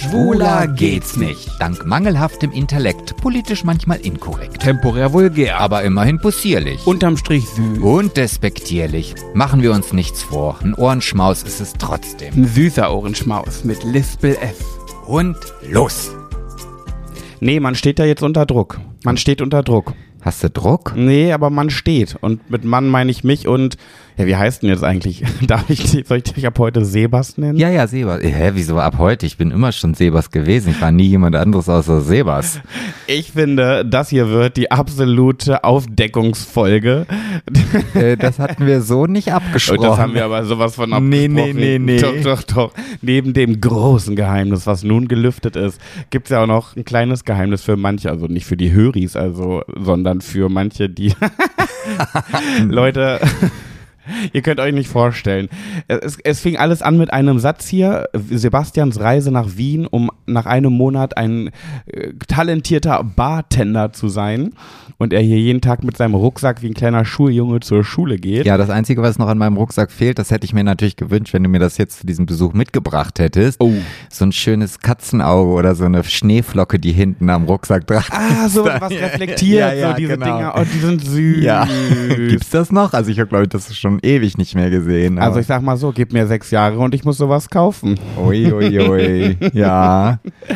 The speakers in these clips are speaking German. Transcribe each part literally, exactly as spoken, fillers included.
Schwuler geht's nicht. Dank mangelhaftem Intellekt, politisch manchmal inkorrekt. Temporär vulgär. Aber immerhin possierlich. Unterm Strich süß. Und despektierlich. Machen wir uns nichts vor. Ein Ohrenschmaus ist es trotzdem. Ein süßer Ohrenschmaus mit Lispel F. Und los. Nee, man steht da jetzt unter Druck. Man steht unter Druck. Hast du Druck? Nee, aber man steht. Und mit Mann meine ich mich und, ja, wie heißt denn jetzt eigentlich? Darf ich, soll ich dich ab heute Sebas nennen? Ja, ja, Sebas. Hä, wieso ab heute? Ich bin immer schon Sebas gewesen. Ich war nie jemand anderes außer Sebas. Ich finde, das hier wird die absolute Aufdeckungsfolge. Äh, das hatten wir so nicht abgesprochen. Und das haben wir aber sowas von abgesprochen. Nee, nee, nee, nee. Doch, doch, doch. Neben dem großen Geheimnis, was nun gelüftet ist, gibt es ja auch noch ein kleines Geheimnis für manche, also nicht für die Höris, also, sondern für manche, die Leute, ihr könnt euch nicht vorstellen. Es, es fing alles an mit einem Satz hier, Sebastians Reise nach Wien, um nach einem Monat ein äh, talentierter Bartender zu sein. Und er hier jeden Tag mit seinem Rucksack wie ein kleiner Schuljunge zur Schule geht. Ja, das Einzige, was noch an meinem Rucksack fehlt, das hätte ich mir natürlich gewünscht, wenn du mir das jetzt zu diesem Besuch mitgebracht hättest. Oh. So ein schönes Katzenauge oder so eine Schneeflocke, die hinten am Rucksack dran ist. Ah, so was reflektiert, ja, ja, so diese genau. Dinger, oh, die sind süß. Ja. Gibt's das noch? Also ich habe, glaube ich, das schon ewig nicht mehr gesehen. Also ich sag mal so, gib mir sechs Jahre und ich muss sowas kaufen. Ui, ui, ui. Ja.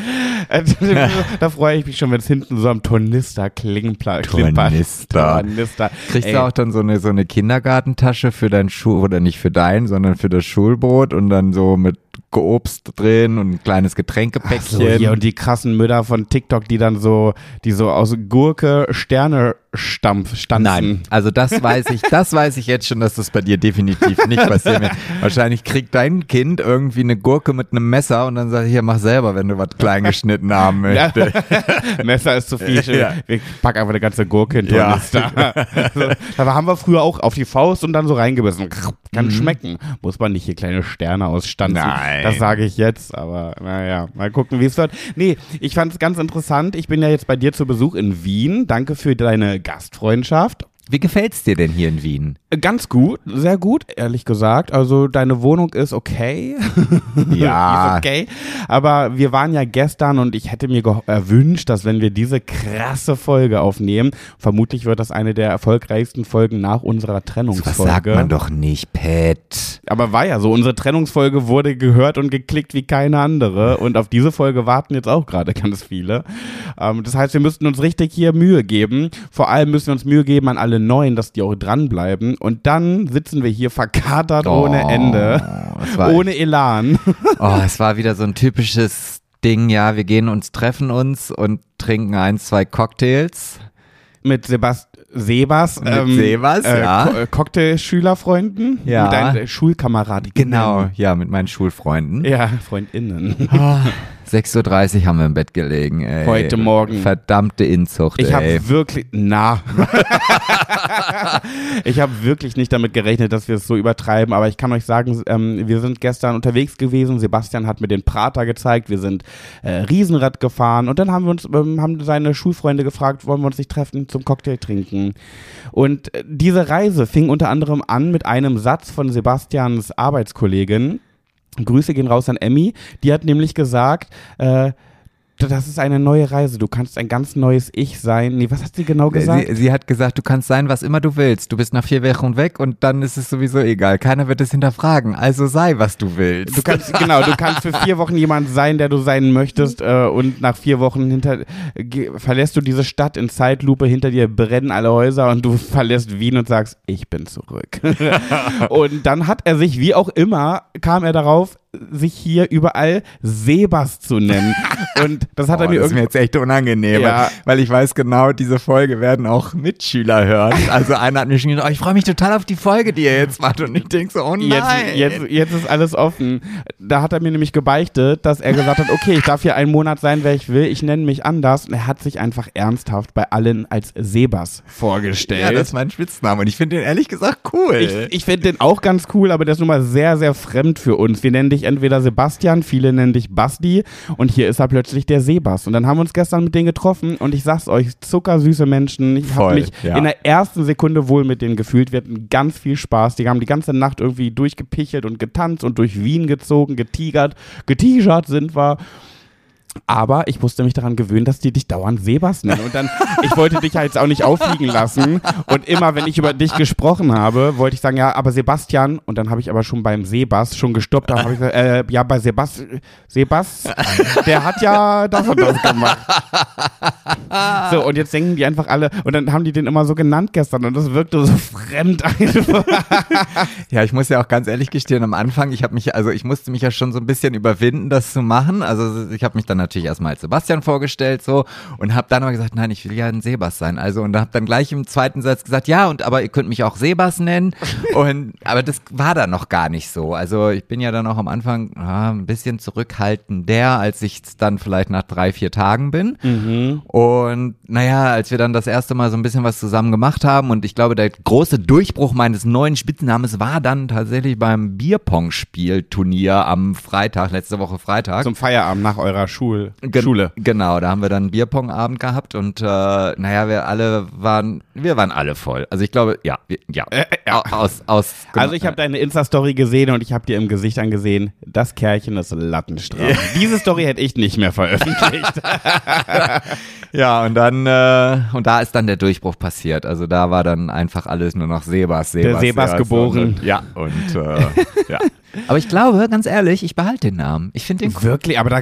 Da freue ich mich schon, wenn es hinten so am Tornister klimpert. Tornister. Tornister. Kriegst Ey. du auch dann so eine, so eine Kindergartentasche für dein Schuh, oder nicht für dein, sondern für das Schulbrot und dann so mit Obst drin und ein kleines Getränkepäckchen. So, hier und die krassen Mütter von TikTok, die dann so, die so aus Gurke Sterne stampf, stanzen. Nein, also das weiß ich, das weiß ich jetzt schon, dass das bei dir definitiv nicht passieren wird. Wahrscheinlich kriegt dein Kind irgendwie eine Gurke mit einem Messer und dann sagt, hier, mach selber, wenn du was klein geschnitten haben möchtest. Ja. Messer ist zu viel. Ja. Wir packen einfach eine ganze Gurke in Ja. Tornister. Also, da haben wir früher auch auf die Faust und dann so reingebissen. Kann Mhm. schmecken. Muss man nicht hier kleine Sterne ausstanzen. Nein. Das sage ich jetzt, aber naja, mal gucken, wie es wird. Nee, ich fand es ganz interessant. Ich bin ja jetzt bei dir zu Besuch in Wien. Danke für deine Gastfreundschaft. Wie gefällt's dir denn hier in Wien? Ganz gut, sehr gut, ehrlich gesagt. Also deine Wohnung ist okay. Ja. ist okay. Aber wir waren ja gestern und ich hätte mir ge- erwünscht, dass wenn wir diese krasse Folge aufnehmen, vermutlich wird das eine der erfolgreichsten Folgen nach unserer Trennungsfolge. Was sagt man doch nicht, Pet. Aber war ja so, unsere Trennungsfolge wurde gehört und geklickt wie keine andere und auf diese Folge warten jetzt auch gerade ganz viele. Ähm, das heißt, wir müssten uns richtig hier Mühe geben. Vor allem müssen wir uns Mühe geben an alle Neuen, dass die auch dranbleiben. Und dann sitzen wir hier verkatert Oh, ohne Ende, es war, ohne Elan. oh, es war wieder so ein typisches Ding, ja, wir gehen uns, treffen uns und trinken ein, zwei Cocktails. Mit Sebast Sebas, Mit Sebas, äh, ja. Co- äh, Cocktailschülerfreunden, Ja. mit deinen Schulkameraden. Genau, ja, mit meinen Schulfreunden. Ja, FreundInnen. sechs Uhr dreißig haben wir im Bett gelegen, ey. Heute Morgen. Verdammte Inzucht, Ich ey. habe wirklich, na, ich habe wirklich nicht damit gerechnet, dass wir es so übertreiben, aber ich kann euch sagen, ähm, wir sind gestern unterwegs gewesen, Sebastian hat mir den Prater gezeigt, wir sind äh, Riesenrad gefahren und dann haben wir uns, ähm, haben seine Schulfreunde gefragt, wollen wir uns nicht treffen zum Cocktail trinken? Und äh, diese Reise fing unter anderem an mit einem Satz von Sebastians Arbeitskollegin. Grüße gehen raus an Emmy, die hat nämlich gesagt, äh, das ist eine neue Reise, du kannst ein ganz neues Ich sein. Nee, was hat sie genau gesagt? Sie, sie hat gesagt, du kannst sein, was immer du willst. Du bist nach vier Wochen weg und dann ist es sowieso egal. Keiner wird es hinterfragen. Also sei, was du willst. Du kannst, genau, du kannst für vier Wochen jemand sein, der du sein möchtest äh, und nach vier Wochen hinter, ge, verlässt du diese Stadt in Zeitlupe, hinter dir brennen alle Häuser und du verlässt Wien und sagst, ich bin zurück. Und dann hat er sich, wie auch immer, kam er darauf, sich hier überall Sebas zu nennen. Und das hat Oh, er mir das ist mir irgendwie... jetzt echt unangenehm, Ja. weil, weil ich weiß genau, diese Folge werden auch Mitschüler hören. Also einer hat mir schon gesagt, oh, ich freue mich total auf die Folge, die ihr jetzt macht. Und ich denke so, oh nein. Jetzt, jetzt, jetzt ist alles offen. Da hat er mir nämlich gebeichtet, dass er gesagt hat, okay, ich darf hier einen Monat sein, wer ich will, ich nenne mich anders. Und er hat sich einfach ernsthaft bei allen als Sebas vorgestellt. Ja, das ist mein Spitzname und ich finde den ehrlich gesagt cool. Ich, ich finde den auch ganz cool, aber der ist nun mal sehr, sehr fremd für uns. Wir nennen dich entweder Sebastian, viele nennen dich Basti und hier ist er plötzlich der Sebas. Und dann haben wir uns gestern mit denen getroffen und ich sag's euch, zuckersüße Menschen. Ich habe mich ja. in der ersten Sekunde wohl mit denen gefühlt. Wir hatten ganz viel Spaß. Die haben die ganze Nacht irgendwie durchgepichelt und getanzt und durch Wien gezogen, getigert, getigert sind wir. Aber ich musste mich daran gewöhnen, dass die dich dauernd Sebas nennen. Und dann, ich wollte dich ja jetzt auch nicht auffliegen lassen. Und immer, wenn ich über dich gesprochen habe, wollte ich sagen, ja, aber Sebastian. Und dann habe ich aber schon beim Sebas schon gestoppt. Da habe ich gesagt, äh, ja, bei Sebas, Sebas, der hat ja das und das gemacht. So, und jetzt denken die einfach alle, und dann haben die den immer so genannt gestern. Und das wirkte so fremd einfach. Ja, ich muss ja auch ganz ehrlich gestehen, am Anfang, ich habe mich, also ich musste mich ja schon so ein bisschen überwinden, das zu machen. Also ich habe mich dann natürlich erstmal als Sebastian vorgestellt so und habe dann aber gesagt, nein, ich will ja ein Sebas sein. Also und habe dann gleich im zweiten Satz gesagt, ja, und aber ihr könnt mich auch Sebas nennen. Und aber das war dann noch gar nicht so. Also ich bin ja dann auch am Anfang ja, ein bisschen zurückhaltender, als ich dann vielleicht nach drei, vier Tagen bin. Mhm. Und naja, als wir dann das erste Mal so ein bisschen was zusammen gemacht haben und ich glaube, der große Durchbruch meines neuen Spitznamens war dann tatsächlich beim Bierpong-Spielturnier am Freitag, letzte Woche Freitag. Zum Feierabend nach eurer Schul- Gen- Schule. Genau, da haben wir dann einen Bierpong-Abend gehabt und äh, naja, wir alle waren, wir waren alle voll. Also ich glaube, ja, wir, ja. Äh, ja. Aus, aus, also ich habe deine Insta-Story gesehen und ich habe dir im Gesicht angesehen, das Kerlchen ist lattenstramm. Diese Story hätte ich nicht mehr veröffentlicht. Ja, und dann, äh, und da ist dann der Durchbruch passiert. Also da war dann einfach alles nur noch Sebas, Sebas. Der Sebas Sebas geboren. Und, ja, und äh, ja. Aber ich glaube, ganz ehrlich, ich behalte den Namen. Ich finde den cool. Wirklich, aber da,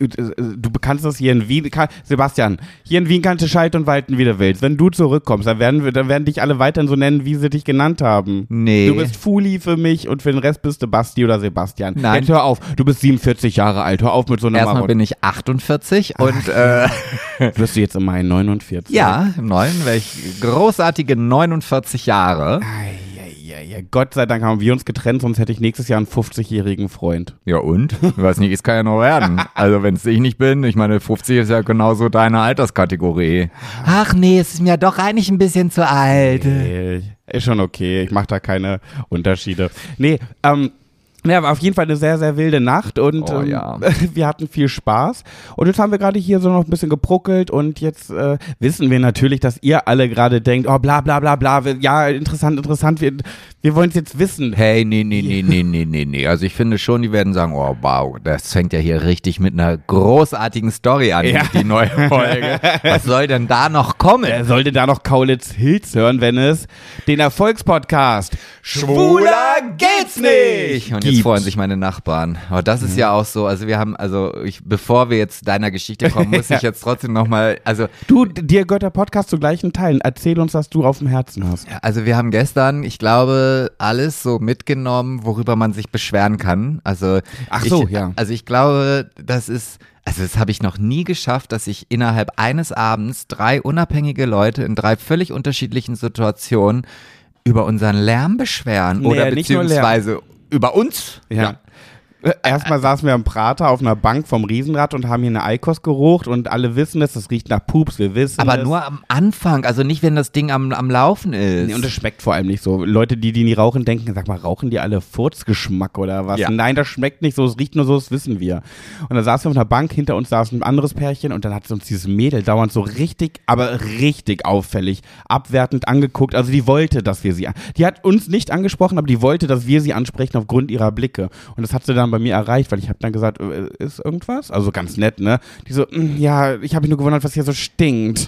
du kannst das hier in Wien, Sebastian, hier in Wien kannst du schalten und walten, wie du willst. Wenn du zurückkommst, dann werden, wir, dann werden dich alle weiterhin so nennen, wie sie dich genannt haben. Nee. Du bist Fuli für mich und für den Rest bist du Basti oder Sebastian. Nein. Jetzt hör auf, du bist siebenundvierzig Jahre alt, hör auf mit so einer Erstmal Maron. bin ich achtundvierzig und äh, wirst du jetzt im Mai neunundvierzig? Ja, im Neuen wäre ich großartige neunundvierzig Jahre. Ei. Ja, ja, Gott sei Dank haben wir uns getrennt, sonst hätte ich nächstes Jahr einen fünfzigjährigen Freund. Ja und? Ich weiß nicht, es kann ja noch werden. Also wenn es ich nicht bin, ich meine fünfzig ist ja genauso deine Alterskategorie. Ach nee, es ist mir doch eigentlich ein bisschen zu alt. Nee, ist schon okay, ich mache da keine Unterschiede. Nee, ähm, ja, war auf jeden Fall eine sehr, sehr wilde Nacht und oh, ähm, ja. wir hatten viel Spaß. Und jetzt haben wir gerade hier so noch ein bisschen gebruckelt und jetzt äh, wissen wir natürlich, dass ihr alle gerade denkt, oh bla bla bla bla, ja, interessant, interessant, wir, wir wollen es jetzt wissen. Hey, nee, nee, nee, nee, nee, nee, nee. Also ich finde schon, die werden sagen, oh wow, das fängt ja hier richtig mit einer großartigen Story an, ja. die neue Folge. Was soll denn da noch kommen? Wer sollte da noch Kaulitz Hills hören, wenn es den Erfolgspodcast Schwuler geht's nicht! Und jetzt gibt. freuen sich meine Nachbarn. Aber das ist ja auch so, also wir haben, also ich, bevor wir jetzt deiner Geschichte kommen, muss ich jetzt trotzdem nochmal, also. Du, dir gehört der Podcast zu gleichen Teilen. Erzähl uns, was du auf dem Herzen hast. Also wir haben gestern, ich glaube, alles so mitgenommen, worüber man sich beschweren kann. Also Ach so, ich, ja. Also ich glaube, das ist, also das habe ich noch nie geschafft, dass sich innerhalb eines Abends drei unabhängige Leute in drei völlig unterschiedlichen Situationen über unseren Lärm beschweren Nee, oder nicht nur beziehungsweise über uns. Ja. ja. Erstmal saßen wir am Prater auf einer Bank vom Riesenrad und haben hier eine Eikos gerucht und alle wissen es, das riecht nach Pups, wir wissen Aber es. nur am Anfang, also nicht, wenn das Ding am, am Laufen ist. Nee, und es schmeckt vor allem nicht so. Leute, die, die nie rauchen, denken, sag mal, rauchen die alle Furzgeschmack oder was? Ja. Nein, das schmeckt nicht so, es riecht nur so, das wissen wir. Und dann saßen wir auf einer Bank, hinter uns saß ein anderes Pärchen und dann hat uns dieses Mädel dauernd so richtig, aber richtig auffällig, abwertend angeguckt. Also die wollte, dass wir sie, die hat uns nicht angesprochen, aber die wollte, dass wir sie ansprechen aufgrund ihrer Blicke. Und das hat sie dann bei mir erreicht, weil ich habe dann gesagt, äh, ist irgendwas? Also ganz nett, ne? Die so, mm, ja, ich habe mich nur gewundert, was hier so stinkt.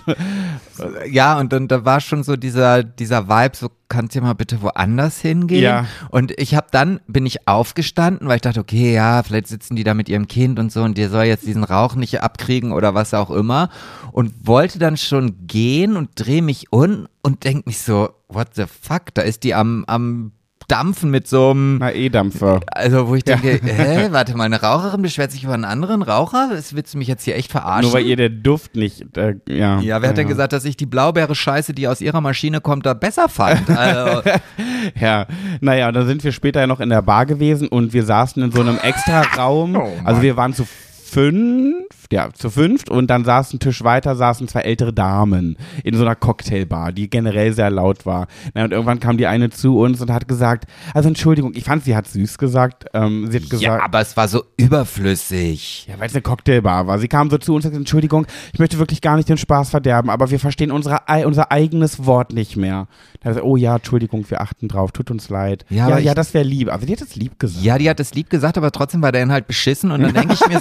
Ja, und dann da war schon so dieser, dieser Vibe, so kannst du mal bitte woanders hingehen? Ja. Und ich habe dann, bin ich aufgestanden, weil ich dachte, okay, ja, vielleicht sitzen die da mit ihrem Kind und so und der soll jetzt diesen Rauch nicht abkriegen oder was auch immer und wollte dann schon gehen und drehe mich um und denk mich so, what the fuck, da ist die am, am Dampfen mit so einem Na, E-Dampfer. Also wo ich denke, ja. hä, warte mal, eine Raucherin beschwert sich über einen anderen Raucher? Das willst du mich jetzt hier echt verarschen? Nur weil ihr der Duft nicht, äh, ja. Ja, wer hat denn gesagt, dass ich die Blaubeere-Scheiße, die aus ihrer Maschine kommt, da besser fand? Also, ja, naja, dann sind wir später ja noch in der Bar gewesen und wir saßen in so einem extra Raum. Oh also wir waren zu fünf, ja, zu fünft und dann saßen Tisch weiter, saßen zwei ältere Damen in so einer Cocktailbar, die generell sehr laut war. Na, und irgendwann kam die eine zu uns und hat gesagt, also Entschuldigung, ich fand, sie hat süß gesagt, ähm, sie hat gesagt, ja, aber es war so überflüssig. ja, weil es eine Cocktailbar war. Sie kam so zu uns und sagte, Entschuldigung, ich möchte wirklich gar nicht den Spaß verderben, aber wir verstehen unsere, unser eigenes Wort nicht mehr. Da hat sie, oh ja, Entschuldigung, wir achten drauf, tut uns leid. Ja, ja, aber ja ich- das wäre lieb. Also die hat es lieb gesagt. Ja, die hat es lieb gesagt, aber trotzdem war der Inhalt beschissen und dann denke ich mir so einfach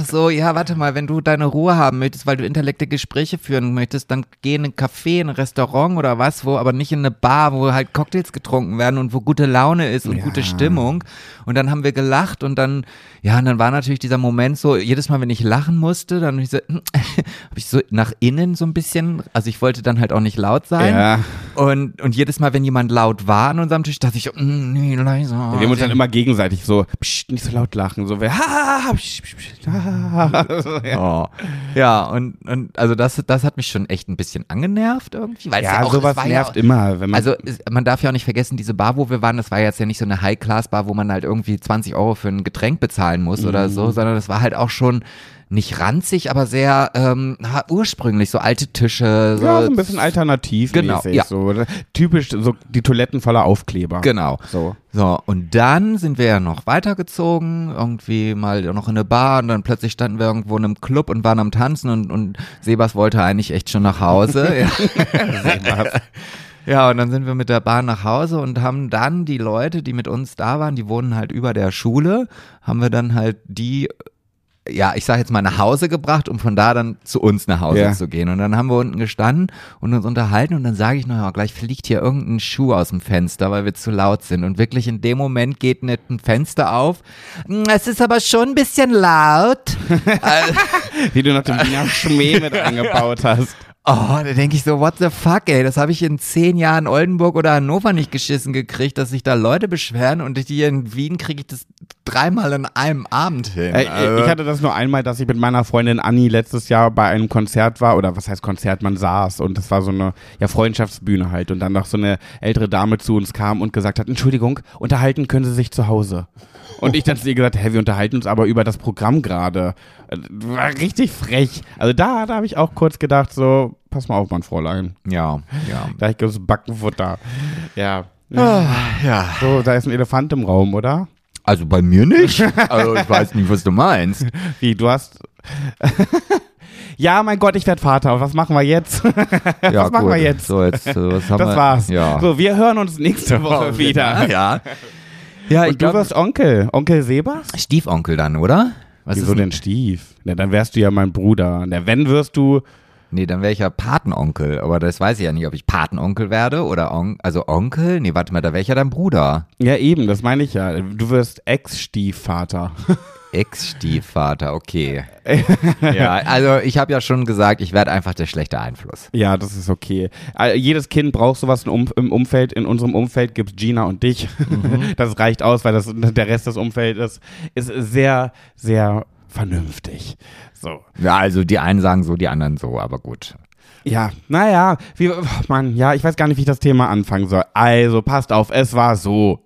einfach so, ja, warte mal, wenn du deine Ruhe haben möchtest, weil du intellektuelle Gespräche führen möchtest, dann geh in ein Café, in ein Restaurant oder was, wo, aber nicht in eine Bar, wo halt Cocktails getrunken werden und wo gute Laune ist und ja. gute Stimmung. Und dann haben wir gelacht und dann, ja, und dann war natürlich dieser Moment so, jedes Mal, wenn ich lachen musste, dann habe ich so, habe ich so nach innen so ein bisschen, also ich wollte dann halt auch nicht laut sein. Ja. Und, und jedes Mal, wenn jemand laut war an unserem Tisch, dachte ich, mm, nee, leiser. Ja, wir haben uns dann immer gegenseitig so, psch, nicht so laut lachen, so, ha, ha, psch, psch, psch, ha, so, ja. Oh. Ja, und, und also das, das hat mich schon echt ein bisschen angenervt irgendwie. Weil es Ja, ja auch, sowas es war nervt ja, immer. Wenn man Also es, man darf ja auch nicht vergessen, diese Bar, wo wir waren, das war jetzt ja nicht so eine High-Class-Bar, wo man halt irgendwie zwanzig Euro für ein Getränk bezahlen muss mhm. oder so, sondern das war halt auch schon nicht ranzig, aber sehr ähm, ursprünglich, so alte Tische. So ja, so ein bisschen alternativ. Genau, ja. So. Typisch so die Toiletten voller Aufkleber. Genau. So. So, und dann sind wir ja noch weitergezogen, irgendwie mal noch in eine Bar und dann plötzlich standen wir irgendwo in einem Club und waren am Tanzen und, und Sebas wollte eigentlich echt schon nach Hause. ja. Sebas. Ja, und dann sind wir mit der Bahn nach Hause und haben dann die Leute, die mit uns da waren, die wohnen halt über der Schule, haben wir dann halt die, ja, ich sag jetzt mal nach Hause gebracht, um von da dann zu uns nach Hause ja. zu gehen. Und dann haben wir unten gestanden und uns unterhalten und dann sage ich noch, ja, gleich fliegt hier irgendein Schuh aus dem Fenster, weil wir zu laut sind. Und wirklich in dem Moment geht nicht ein Fenster auf. Es ist aber schon ein bisschen laut. Wie du noch den Wiener Schmäh mit eingebaut hast. Oh, da denke ich so, what the fuck, ey, das habe ich in zehn Jahren Oldenburg oder Hannover nicht geschissen gekriegt, dass sich da Leute beschweren und hier in Wien kriege ich das dreimal in einem Abend hin. Äh, also. Ich hatte das nur einmal, dass ich mit meiner Freundin Anni letztes Jahr bei einem Konzert war, oder was heißt Konzert, man saß und das war so eine ja, Freundschaftsbühne halt und dann noch so eine ältere Dame zu uns kam und gesagt hat, Entschuldigung, unterhalten können Sie sich zu Hause. Und ich dann zu ihr gesagt, hä, wir unterhalten uns aber über das Programm gerade. War richtig frech. Also da, da habe ich auch kurz gedacht, so, pass mal auf, mein Fräulein. Ja, ja. Da ich das Backenfutter. Ja. Ah, ja. So, da ist ein Elefant im Raum, oder? Also bei mir nicht. Also ich weiß nicht, was du meinst. Wie, du hast... Ja, mein Gott, ich werde Vater. Was machen wir jetzt? Ja, was machen gut. wir jetzt? So, jetzt was haben das wir? war's. Ja. So, wir hören uns nächste Woche wieder. Ja. Ja, Und ich du glaub, wirst Onkel. Onkel Sebas? Stiefonkel dann, oder? Was Wieso ist denn Stief? Na, dann wärst du ja mein Bruder. Na, wenn wirst du... Nee, dann wäre ich ja Patenonkel, aber das weiß ich ja nicht, ob ich Patenonkel werde oder On also Onkel. Nee, warte mal, da wäre ich ja dein Bruder. Ja, eben, das meine ich ja. Du wirst Ex-Stiefvater. Ex-Stiefvater, okay. Ja, also ich habe ja schon gesagt, ich werde einfach der schlechte Einfluss. Ja, das ist okay. Also, jedes Kind braucht sowas im Umfeld. In unserem Umfeld gibt es Gina und dich. Mhm. Das reicht aus, weil das, der Rest des Umfeldes ist sehr, sehr vernünftig. So. Ja, also die einen sagen so, die anderen so, aber gut. Ja, naja, wie, oh Mann, ja, ich weiß gar nicht, wie ich das Thema anfangen soll. Also, passt auf, es war so.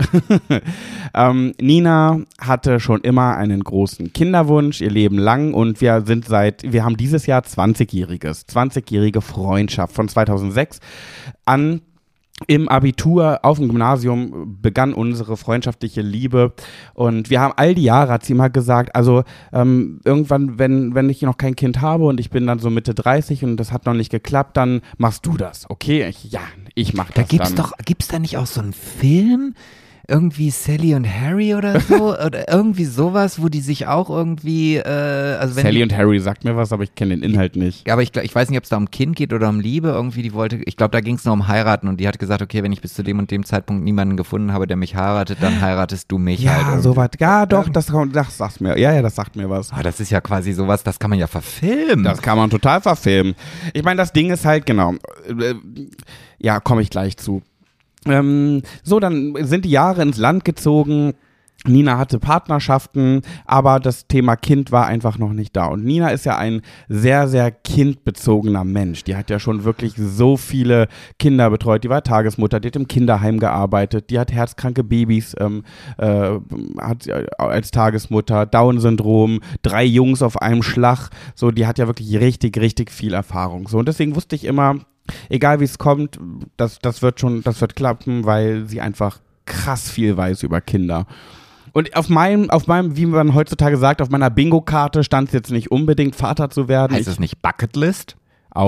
ähm, Nina hatte schon immer einen großen Kinderwunsch, ihr Leben lang, und wir sind seit, wir haben dieses Jahr zwanzigjähriges, zwanzigjährige Freundschaft von zweitausendsechs an. Im Abitur auf dem Gymnasium begann unsere freundschaftliche Liebe und wir haben all die Jahre, hat sie immer gesagt, also ähm, irgendwann, wenn, wenn ich noch kein Kind habe und ich bin dann so Mitte dreißig und das hat noch nicht geklappt, dann machst du das, okay? Ich, ja, ich mach das da gibt's dann. Doch, gibt's da nicht auch so einen Film? Irgendwie Sally und Harry oder so? Oder irgendwie sowas, wo die sich auch irgendwie äh, also wenn Sally die, und Harry sagt mir was, aber ich kenne den Inhalt nicht. Aber ich, ich weiß nicht, ob es da um Kind geht oder um Liebe. Irgendwie, die wollte, ich glaube, da ging es nur um heiraten und die hat gesagt, okay, wenn ich bis zu dem und dem Zeitpunkt niemanden gefunden habe, der mich heiratet, dann heiratest du mich ja, halt. Ja, sowas. Ja, doch, das, das sagt mir. Ja, ja, das sagt mir was. Aber das ist ja quasi sowas, das kann man ja verfilmen. Das kann man total verfilmen. Ich meine, das Ding ist halt, genau, äh, ja, komme ich gleich zu. Ähm, so, dann sind die Jahre ins Land gezogen. Nina hatte Partnerschaften, aber das Thema Kind war einfach noch nicht da. Und Nina ist ja ein sehr, sehr kindbezogener Mensch. Die hat ja schon wirklich so viele Kinder betreut. Die war Tagesmutter, die hat im Kinderheim gearbeitet, die hat herzkranke Babys, ähm, äh, hat als Tagesmutter, Down-Syndrom, drei Jungs auf einem Schlag. So, die hat ja wirklich richtig, richtig viel Erfahrung. So, und deswegen wusste ich immer, egal wie es kommt, das, das wird schon, das wird klappen, weil sie einfach krass viel weiß über Kinder. Und auf meinem, auf meinem, wie man heutzutage sagt, auf meiner Bingo-Karte stand es jetzt nicht unbedingt, Vater zu werden. Heißt es nicht Bucketlist? Auch.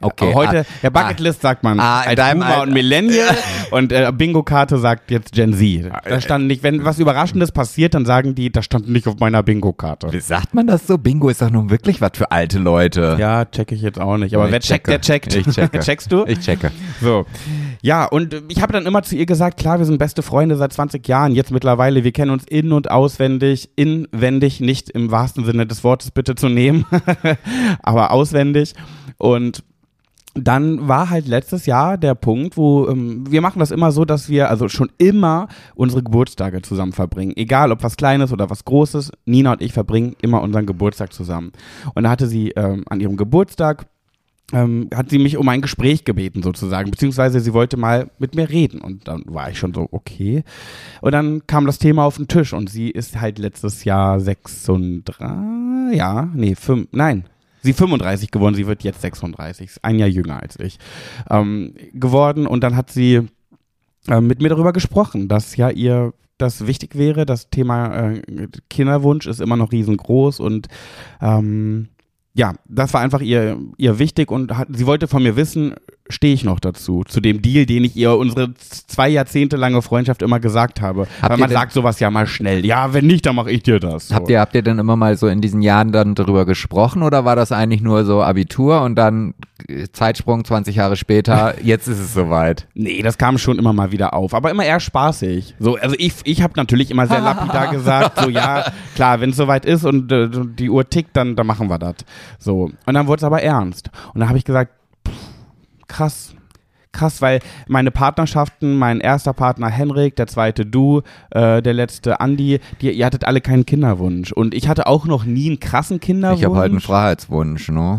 Okay. Aber heute, ah, der Bucketlist ah, sagt man ah, als deinem Boomer Al- und Millennial und äh, Bingo-Karte sagt jetzt Gen Z. Da stand nicht, wenn was Überraschendes passiert, dann sagen die, das stand nicht auf meiner Bingo-Karte. Wie sagt man das so? Bingo ist doch nun wirklich was für alte Leute. Ja, checke ich jetzt auch nicht. Aber Ich wer checkt, checke. der checkt. Ich checke. Checkst du? Ich checke. So. Ja, und ich habe dann immer zu ihr gesagt, klar, wir sind beste Freunde seit zwanzig Jahren, jetzt mittlerweile, wir kennen uns in- und auswendig, inwendig, nicht im wahrsten Sinne des Wortes bitte zu nehmen, aber auswendig. Und dann war halt letztes Jahr der Punkt, wo ähm, wir machen das immer so, dass wir also schon immer unsere Geburtstage zusammen verbringen. Egal, ob was Kleines oder was Großes, Nina und ich verbringen immer unseren Geburtstag zusammen. Und da hatte sie ähm, an ihrem Geburtstag Ähm, hat sie mich um ein Gespräch gebeten sozusagen, beziehungsweise sie wollte mal mit mir reden und dann war ich schon so, okay. Und dann kam das Thema auf den Tisch und sie ist halt letztes Jahr sechsunddreißig, ja, nee, fünf, nein, sie fünfunddreißig geworden, sie wird jetzt sechsunddreißig, ist ein Jahr jünger als ich, ähm, geworden und dann hat sie äh, mit mir darüber gesprochen, dass ja ihr das wichtig wäre, das Thema äh, Kinderwunsch ist immer noch riesengroß und ähm, ja, das war einfach ihr, ihr wichtig und hat, sie wollte von mir wissen, stehe ich noch dazu, zu dem Deal, den ich ihr unsere zwei Jahrzehnte lange Freundschaft immer gesagt habe. Habt Weil ihr man denn- sagt sowas ja mal schnell. Ja, wenn nicht, dann mache ich dir das. So. Habt ihr, habt ihr denn immer mal so in diesen Jahren dann darüber gesprochen oder war das eigentlich nur so Abitur und dann äh, Zeitsprung zwanzig Jahre später, jetzt ist es soweit? Nee, das kam schon immer mal wieder auf, aber immer eher spaßig. So, also ich, ich habe natürlich immer sehr lapidar gesagt, so ja, klar, wenn es soweit ist und äh, die Uhr tickt, dann, dann machen wir das. So, und dann wurde es aber ernst. Und dann habe ich gesagt, pff, krass, krass, weil meine Partnerschaften, mein erster Partner Henrik, der zweite du, äh, der letzte Andi, die, ihr hattet alle keinen Kinderwunsch. Und ich hatte auch noch nie einen krassen Kinderwunsch. Ich habe halt einen Freiheitswunsch, ne?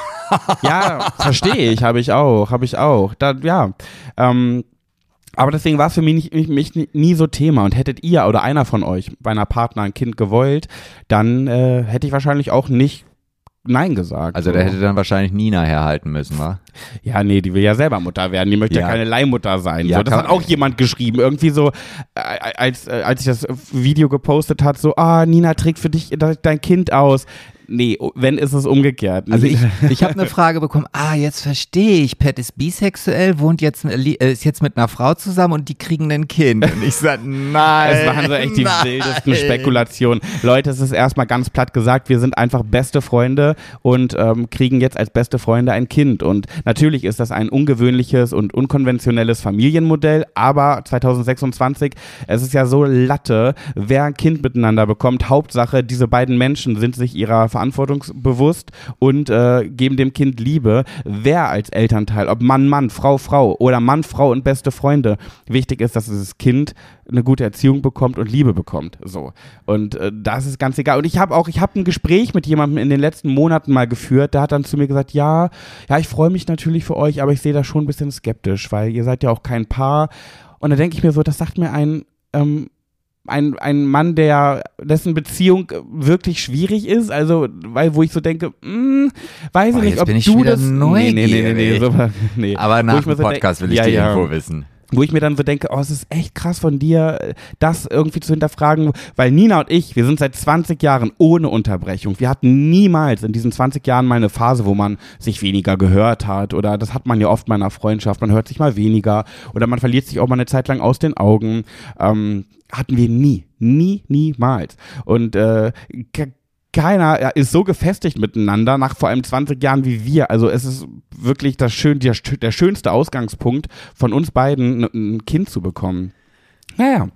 Ja, verstehe ich, habe ich auch, habe ich auch. Da, ja, ähm, aber deswegen war es für mich, nicht, mich nie so Thema. Und hättet ihr oder einer von euch bei einer Partner ein Kind gewollt, dann äh, hätte ich wahrscheinlich auch nicht Nein gesagt. Also so. der hätte dann wahrscheinlich Nina herhalten müssen, wa? Ja, nee, die will ja selber Mutter werden, die möchte ja, Ja. keine Leihmutter sein. Ja, so, das kann- hat auch jemand geschrieben, irgendwie so, äh, als, äh, als ich das Video gepostet hat, so, ah, Nina trägt für dich dein Kind aus. Nee, wenn ist es umgekehrt. Also ich, ich habe eine Frage bekommen, ah, jetzt verstehe ich, Pat ist bisexuell, wohnt jetzt, äh, ist jetzt mit einer Frau zusammen und die kriegen ein Kind. Und ich sag, nein. Es waren so echt die nein. wildesten Spekulationen. Leute, es ist erstmal ganz platt gesagt, wir sind einfach beste Freunde und ähm, kriegen jetzt als beste Freunde ein Kind. Und natürlich ist das ein ungewöhnliches und unkonventionelles Familienmodell, aber zwanzig sechsundzwanzig, es ist ja so Latte, wer ein Kind miteinander bekommt. Hauptsache, diese beiden Menschen sind sich ihrer verantwortungsbewusst und äh, geben dem Kind Liebe. Wer als Elternteil, ob Mann, Mann, Frau, Frau oder Mann, Frau und beste Freunde, wichtig ist, dass dieses Kind eine gute Erziehung bekommt und Liebe bekommt. So. Und äh, das ist ganz egal. Und ich habe auch, ich habe ein Gespräch mit jemandem in den letzten Monaten mal geführt, der hat dann zu mir gesagt, ja, ja, ich freue mich natürlich für euch, aber ich sehe das schon ein bisschen skeptisch, weil ihr seid ja auch kein Paar. Und da denke ich mir so, das sagt mir ein ähm, Ein, ein Mann, der dessen Beziehung wirklich schwierig ist, also weil wo ich so denke, mh, weiß Boah, ich nicht, jetzt ob bin ich du wieder das nee, nee, nee, nee, nee, neugierig. so, nee. Aber Wo nach ich mir dem so Podcast denk- will ich ja, die ja. Info wissen. Wo ich mir dann so denke, oh, es ist echt krass von dir, das irgendwie zu hinterfragen, weil Nina und ich, wir sind seit zwanzig Jahren ohne Unterbrechung. Wir hatten niemals in diesen zwanzig Jahren mal eine Phase, wo man sich weniger gehört hat oder das hat man ja oft mal in einer Freundschaft, man hört sich mal weniger oder man verliert sich auch mal eine Zeit lang aus den Augen. Ähm, hatten wir nie, nie, niemals. Und äh, k- keiner ist so gefestigt miteinander, nach vor allem zwanzig Jahren wie wir. Also es ist wirklich das schön, der, der schönste Ausgangspunkt von uns beiden, ein, ein Kind zu bekommen. Naja.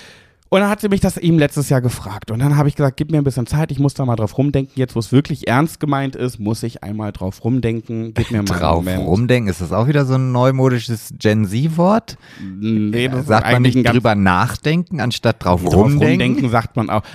Und dann hat sie mich das eben letztes Jahr gefragt. Und dann habe ich gesagt, gib mir ein bisschen Zeit, ich muss da mal drauf rumdenken. Jetzt, wo es wirklich ernst gemeint ist, muss ich einmal drauf rumdenken. Gib mir mal einen Drauf Moment. rumdenken, ist das auch wieder so ein neumodisches Gen Z-Wort? Nee, das ist Sagt man eigentlich nicht ein ganz drüber nachdenken, anstatt drauf drauf rumdenken? rumdenken, sagt man auch.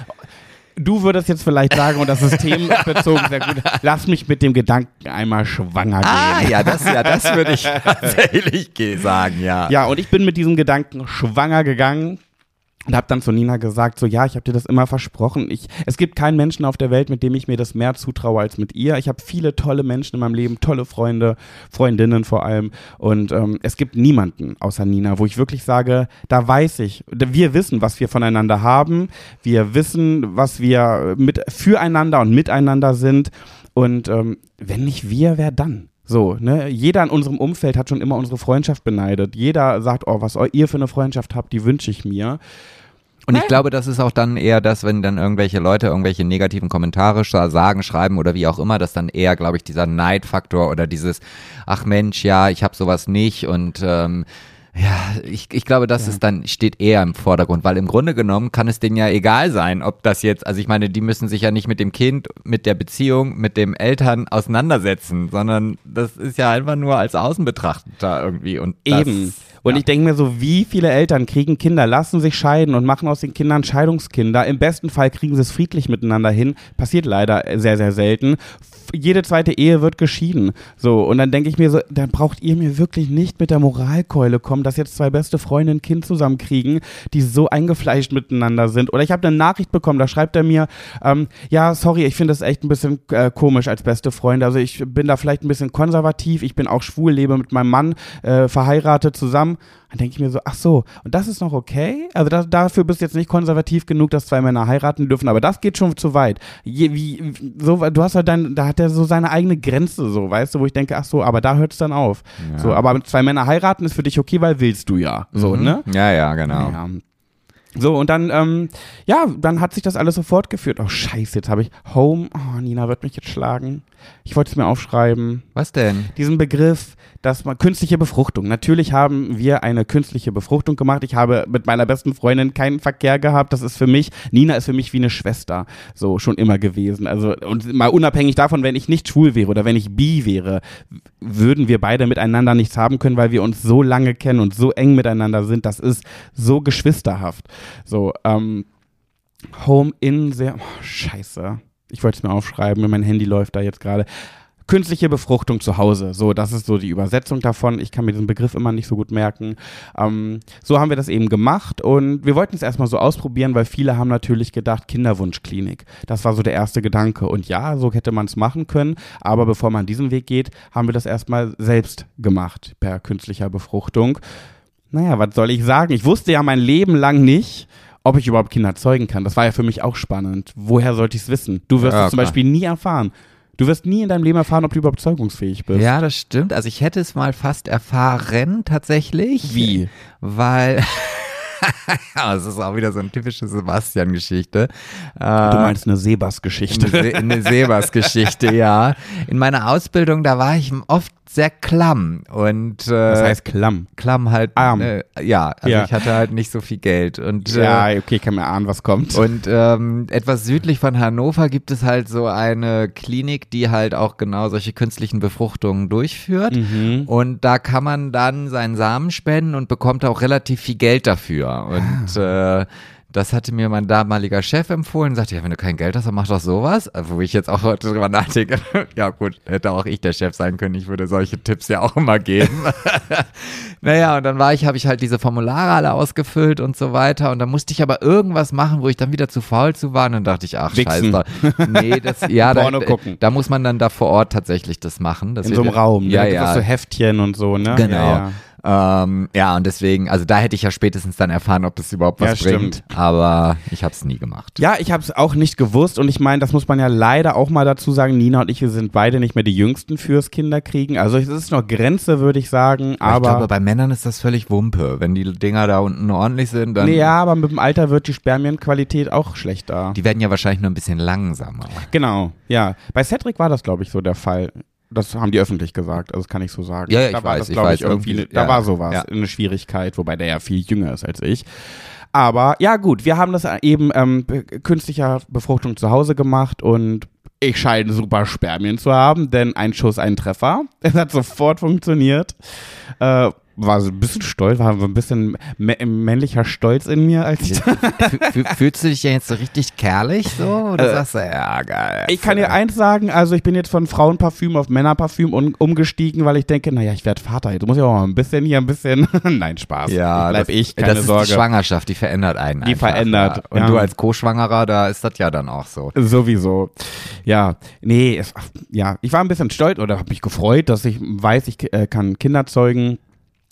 Du würdest jetzt vielleicht sagen, und das ist themenbezogen sehr gut, lass mich mit dem Gedanken einmal schwanger gehen. Ah, ja, das, ja, das würde ich tatsächlich ge- sagen, ja. Ja, und ich bin mit diesem Gedanken schwanger gegangen und habe dann zu Nina gesagt, so ja, ich habe dir das immer versprochen. Ich, es gibt keinen Menschen auf der Welt, mit dem ich mir das mehr zutraue als mit ihr. Ich habe viele tolle Menschen in meinem Leben, tolle Freunde, Freundinnen vor allem. Und ähm, es gibt niemanden außer Nina, wo ich wirklich sage, da weiß ich, wir wissen, was wir voneinander haben. Wir wissen, was wir mit füreinander und miteinander sind. Und ähm, wenn nicht wir, wer dann? So, ne? Jeder in unserem Umfeld hat schon immer unsere Freundschaft beneidet. Jeder sagt, oh, was ihr für eine Freundschaft habt, die wünsche ich mir. Und ich glaube, das ist auch dann eher das, wenn dann irgendwelche Leute irgendwelche negativen Kommentare sagen, schreiben oder wie auch immer, dass dann eher, glaube ich, dieser Neidfaktor oder dieses, ach Mensch, ja, ich habe sowas nicht und ähm, ja, ich, ich glaube, das Ja. ist dann, steht eher im Vordergrund, weil im Grunde genommen kann es denen ja egal sein, ob das jetzt, also ich meine, die müssen sich ja nicht mit dem Kind, mit der Beziehung, mit dem Eltern auseinandersetzen, sondern das ist ja einfach nur als Außenbetrachter irgendwie und das, Eben. Und ja. ich denke mir so, wie viele Eltern kriegen Kinder, lassen sich scheiden und machen aus den Kindern Scheidungskinder. Im besten Fall kriegen sie es friedlich miteinander hin. Passiert leider sehr, sehr selten. Jede zweite Ehe wird geschieden. So, und dann denke ich mir so, dann braucht ihr mir wirklich nicht mit der Moralkeule kommen, dass jetzt zwei beste Freunde ein Kind zusammenkriegen, die so eingefleischt miteinander sind. Oder ich habe eine Nachricht bekommen, da schreibt er mir, ähm, ja, sorry, ich finde das echt ein bisschen äh, komisch als beste Freunde. Also ich bin da vielleicht ein bisschen konservativ, ich bin auch schwul, lebe mit meinem Mann, äh, verheiratet zusammen. Dann denke ich mir so, ach so, und das ist noch okay? Also da, dafür bist du jetzt nicht konservativ genug, dass zwei Männer heiraten dürfen, aber das geht schon zu weit. Je, wie, so, du hast halt dann, da hat er so seine eigene Grenze, so, weißt du, wo ich denke, ach so, aber da hört es dann auf. Ja. So, aber zwei Männer heiraten ist für dich okay, weil willst du ja. So, Mhm. ne? Ja, ja, genau. Ja. So, und dann, ähm, ja, dann hat sich das alles so fortgeführt. Oh, scheiße, jetzt habe ich Home, oh, Nina wird mich jetzt schlagen. Ich wollte es mir aufschreiben. Was denn? Diesen Begriff, dass man künstliche Befruchtung. Natürlich haben wir eine künstliche Befruchtung gemacht. Ich habe mit meiner besten Freundin keinen Verkehr gehabt. Das ist für mich, Nina ist für mich wie eine Schwester. So, schon immer gewesen. Also, und mal unabhängig davon, wenn ich nicht schwul wäre oder wenn ich bi wäre, würden wir beide miteinander nichts haben können, weil wir uns so lange kennen und so eng miteinander sind. Das ist so geschwisterhaft. So, ähm, Home in sehr, oh, scheiße. Ich wollte es mir aufschreiben, mein Handy läuft da jetzt gerade. Künstliche Befruchtung zu Hause, so, das ist so die Übersetzung davon. Ich kann mir diesen Begriff immer nicht so gut merken. Ähm, so haben wir das eben gemacht und wir wollten es erstmal so ausprobieren, weil viele haben natürlich gedacht, Kinderwunschklinik. Das war so der erste Gedanke und ja, so hätte man es machen können, aber bevor man diesen Weg geht, haben wir das erstmal selbst gemacht, per künstlicher Befruchtung. Naja, was soll ich sagen? Ich wusste ja mein Leben lang nicht, ob ich überhaupt Kinder zeugen kann. Das war ja für mich auch spannend. Woher sollte ich es wissen? Du wirst Ja, es zum klar. Beispiel nie erfahren. Du wirst nie in deinem Leben erfahren, ob du überhaupt zeugungsfähig bist. Ja, das stimmt. Also ich hätte es mal fast erfahren, tatsächlich. Wie? Weil, das ist auch wieder so eine typische Sebastian-Geschichte. Du meinst eine Sebas-Geschichte. Eine, Se eine Sebas-Geschichte, ja. In meiner Ausbildung, da war ich oft sehr klamm und äh, Das heißt klamm. klamm halt, Arm. äh, ja, also Ja. ich hatte halt nicht so viel Geld und äh, Ja, okay, ich kann mir ahnen, was kommt. Und ähm, etwas südlich von Hannover gibt es halt so eine Klinik, die halt auch genau solche künstlichen Befruchtungen durchführt. Mhm. Und da kann man dann seinen Samen spenden und bekommt auch relativ viel Geld dafür. Und äh, das hatte mir mein damaliger Chef empfohlen. Sagte, ja, wenn du kein Geld hast, dann mach doch sowas. Wo ich jetzt auch heute drüber nachdenke. Ja gut, hätte auch ich der Chef sein können. Ich würde solche Tipps ja auch immer geben. Naja, und dann war ich, habe ich halt diese Formulare alle ausgefüllt und so weiter. Und dann musste ich aber irgendwas machen, wo ich dann wieder zu faul zu war. Und dann dachte ich, ach, Wichsen. scheiße. Nee, das, ja, da, Porno gucken. da muss man dann da vor Ort tatsächlich das machen. Das In so einem wird- Raum, ne? Ja, Da gibt's auch ja. so Heftchen und so, ne? Genau. Ja, ja. Ähm, ja, und deswegen, also da hätte ich ja spätestens dann erfahren, ob das überhaupt was Ja, bringt. stimmt. Aber ich habe es nie gemacht. Ja, ich habe es auch nicht gewusst und ich meine, das muss man ja leider auch mal dazu sagen, Nina und ich, wir sind beide nicht mehr die Jüngsten fürs Kinderkriegen. Also es ist noch Grenze, würde ich sagen, Aber ich aber... glaube, bei Männern ist das völlig Wumpe. Wenn die Dinger da unten ordentlich sind, dann. Nee, ja, aber mit dem Alter wird die Spermienqualität auch schlechter. Die werden ja wahrscheinlich nur ein bisschen langsamer. Genau, ja. Bei Cedric war das, glaube ich, so der Fall. Das haben die öffentlich gesagt, also das kann ich so sagen. Ja, ja, ich da war weiß, das, ich glaub weiß, irgendwie, irgendwie, da ja, war sowas, ja. eine Schwierigkeit, wobei der ja viel jünger ist als ich. Aber ja gut, wir haben das eben ähm, be- künstlicher Befruchtung zu Hause gemacht und ich scheine super Spermien zu haben, denn ein Schuss, ein Treffer. Es hat sofort funktioniert. Äh, war so ein bisschen stolz, war so ein bisschen mä- männlicher Stolz in mir, als ich Fü- fü- Fühlst du dich ja jetzt so richtig kerlich so? Oder Äh, sagst du, ja, geil. Ich kann dir eins sagen, also ich bin jetzt von Frauenparfüm auf Männerparfüm un- umgestiegen, weil ich denke, naja, ich werde Vater, jetzt muss ich auch mal ein bisschen hier, ein bisschen, nein, Spaß, Ja, bleib das, ich, keine das ist Sorge. die Schwangerschaft, die verändert einen Die einfach. verändert, Ja. Und ja. du als Co-Schwangerer, da ist das ja dann auch so. Sowieso. Ja, nee, es, ja, ich war ein bisschen stolz oder habe mich gefreut, dass ich weiß, ich äh, kann Kinder zeugen.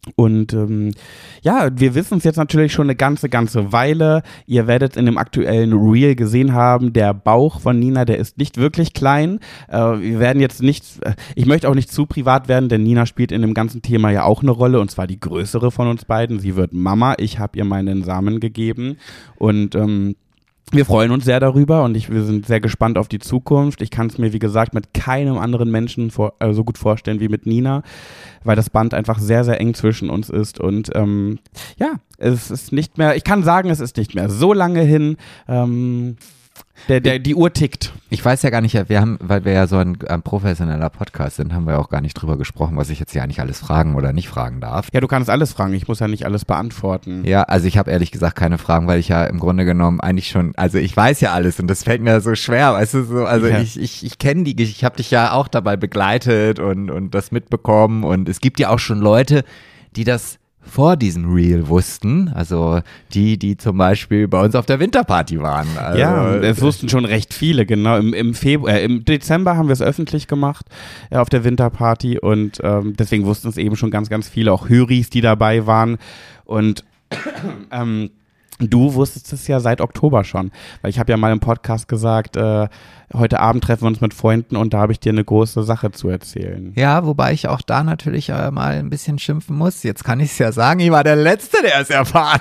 Und ähm, ja, wir wissen es jetzt natürlich schon eine ganze, ganze Weile. Ihr werdet in dem aktuellen Reel gesehen haben, der Bauch von Nina, der ist nicht wirklich klein. Äh, wir werden jetzt nicht, ich möchte auch nicht zu privat werden, denn Nina spielt in dem ganzen Thema ja auch eine Rolle, und zwar die größere von uns beiden. Sie wird Mama, ich habe ihr meinen Samen gegeben und ähm, wir freuen uns sehr darüber und ich, wir sind sehr gespannt auf die Zukunft. Ich kann es mir, wie gesagt, mit keinem anderen Menschen vor, äh, so gut vorstellen wie mit Nina, weil das Band einfach sehr, sehr eng zwischen uns ist. Und ähm, ja, es ist nicht mehr, ich kann sagen, es ist nicht mehr so lange hin. Ähm, Der, der, die Uhr tickt. Ich weiß ja gar nicht, wir haben, weil wir ja so ein, ein professioneller Podcast sind, haben wir auch gar nicht drüber gesprochen, was ich jetzt hier eigentlich alles fragen oder nicht fragen darf. Ja, du kannst alles fragen, ich muss ja nicht alles beantworten. Ja, also ich habe ehrlich gesagt keine Fragen, weil ich ja im Grunde genommen eigentlich schon, also ich weiß ja alles und das fällt mir so schwer, weißt du, so, also ja. ich, ich, ich kenne die Geschichte, ich habe dich ja auch dabei begleitet und, und das mitbekommen und es gibt ja auch schon Leute, die das vor diesem Reel wussten, also die, die zum Beispiel bei uns auf der Winterparty waren. Also, ja, es wussten schon recht viele, genau. Im, im, Februar, äh, im Dezember haben wir es öffentlich gemacht, äh, auf der Winterparty und ähm, deswegen wussten es eben schon ganz, ganz viele, auch Höris, die dabei waren und ähm, du wusstest es ja seit Oktober schon, weil ich habe ja mal im Podcast gesagt, äh, heute Abend treffen wir uns mit Freunden und da habe ich dir eine große Sache zu erzählen. Ja, wobei ich auch da natürlich äh, mal ein bisschen schimpfen muss. Jetzt kann ich es ja sagen, ich war der Letzte, der es erfahren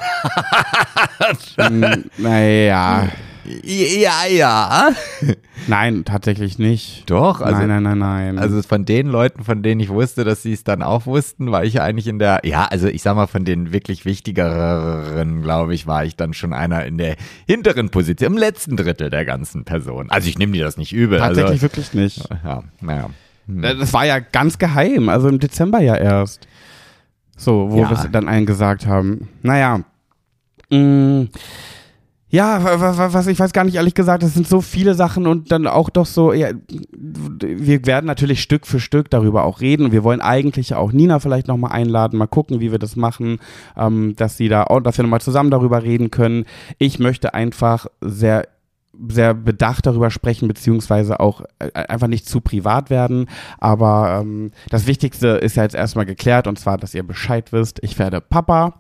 hat. Naja. Ja, ja. Nein, tatsächlich nicht. Doch, also, nein, nein, nein, nein. Also von den Leuten, von denen ich wusste, dass sie es dann auch wussten, war ich eigentlich in der, ja, also ich sag mal, von den wirklich wichtigeren, glaube ich, war ich dann schon einer in der hinteren Position, im letzten Drittel der ganzen Person. Also ich nehme dir das nicht übel. Tatsächlich also, wirklich nicht. Ja, naja. Hm. Das war ja ganz geheim, also im Dezember ja erst. So, wo Ja. wir es dann allen gesagt haben. Naja. Mh. Ja, was, ich weiß gar nicht, ehrlich gesagt, es sind so viele Sachen und dann auch doch so, ja, wir werden natürlich Stück für Stück darüber auch reden und wir wollen eigentlich auch Nina vielleicht nochmal einladen, mal gucken, wie wir das machen, ähm, dass sie da auch, dass wir nochmal zusammen darüber reden können. Ich möchte einfach sehr sehr bedacht darüber sprechen, beziehungsweise auch einfach nicht zu privat werden, aber ähm, das Wichtigste ist ja jetzt erstmal geklärt und zwar, dass ihr Bescheid wisst, ich werde Papa.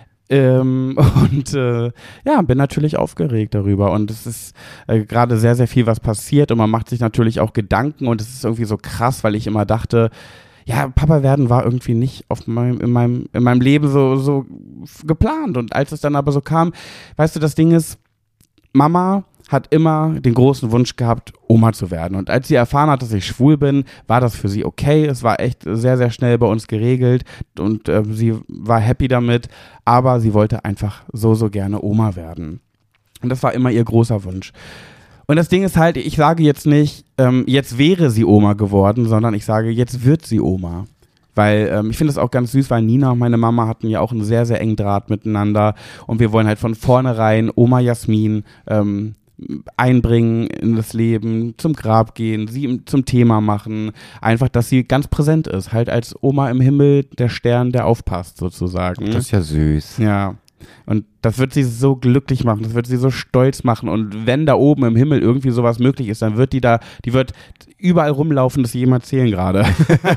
Ähm, und äh, ja, bin natürlich aufgeregt darüber und es ist äh, gerade sehr, sehr viel, was passiert und man macht sich natürlich auch Gedanken und es ist irgendwie so krass, weil ich immer dachte, ja, Papa werden war irgendwie nicht auf meinem, in meinem, in meinem Leben so, so geplant und als es dann aber so kam, weißt du, das Ding ist, Mama hat immer den großen Wunsch gehabt, Oma zu werden. Und als sie erfahren hat, dass ich schwul bin, war das für sie okay. Es war echt sehr, sehr schnell bei uns geregelt und äh, sie war happy damit, aber sie wollte einfach so, so gerne Oma werden. Und das war immer ihr großer Wunsch. Und das Ding ist halt, ich sage jetzt nicht, ähm, jetzt wäre sie Oma geworden, sondern ich sage, jetzt wird sie Oma. Weil ähm, ich finde es auch ganz süß, weil Nina und meine Mama hatten ja auch einen sehr, sehr engen Draht miteinander und wir wollen halt von vornherein Oma Jasmin ähm, einbringen in das Leben, zum Grab gehen, sie zum Thema machen, einfach, dass sie ganz präsent ist, halt als Oma im Himmel, der Stern, der aufpasst sozusagen. Das ist ja süß. Ja, und das wird sie so glücklich machen, das wird sie so stolz machen und wenn da oben im Himmel irgendwie sowas möglich ist, dann wird die da, die wird überall rumlaufen, das sie jedem erzählen gerade.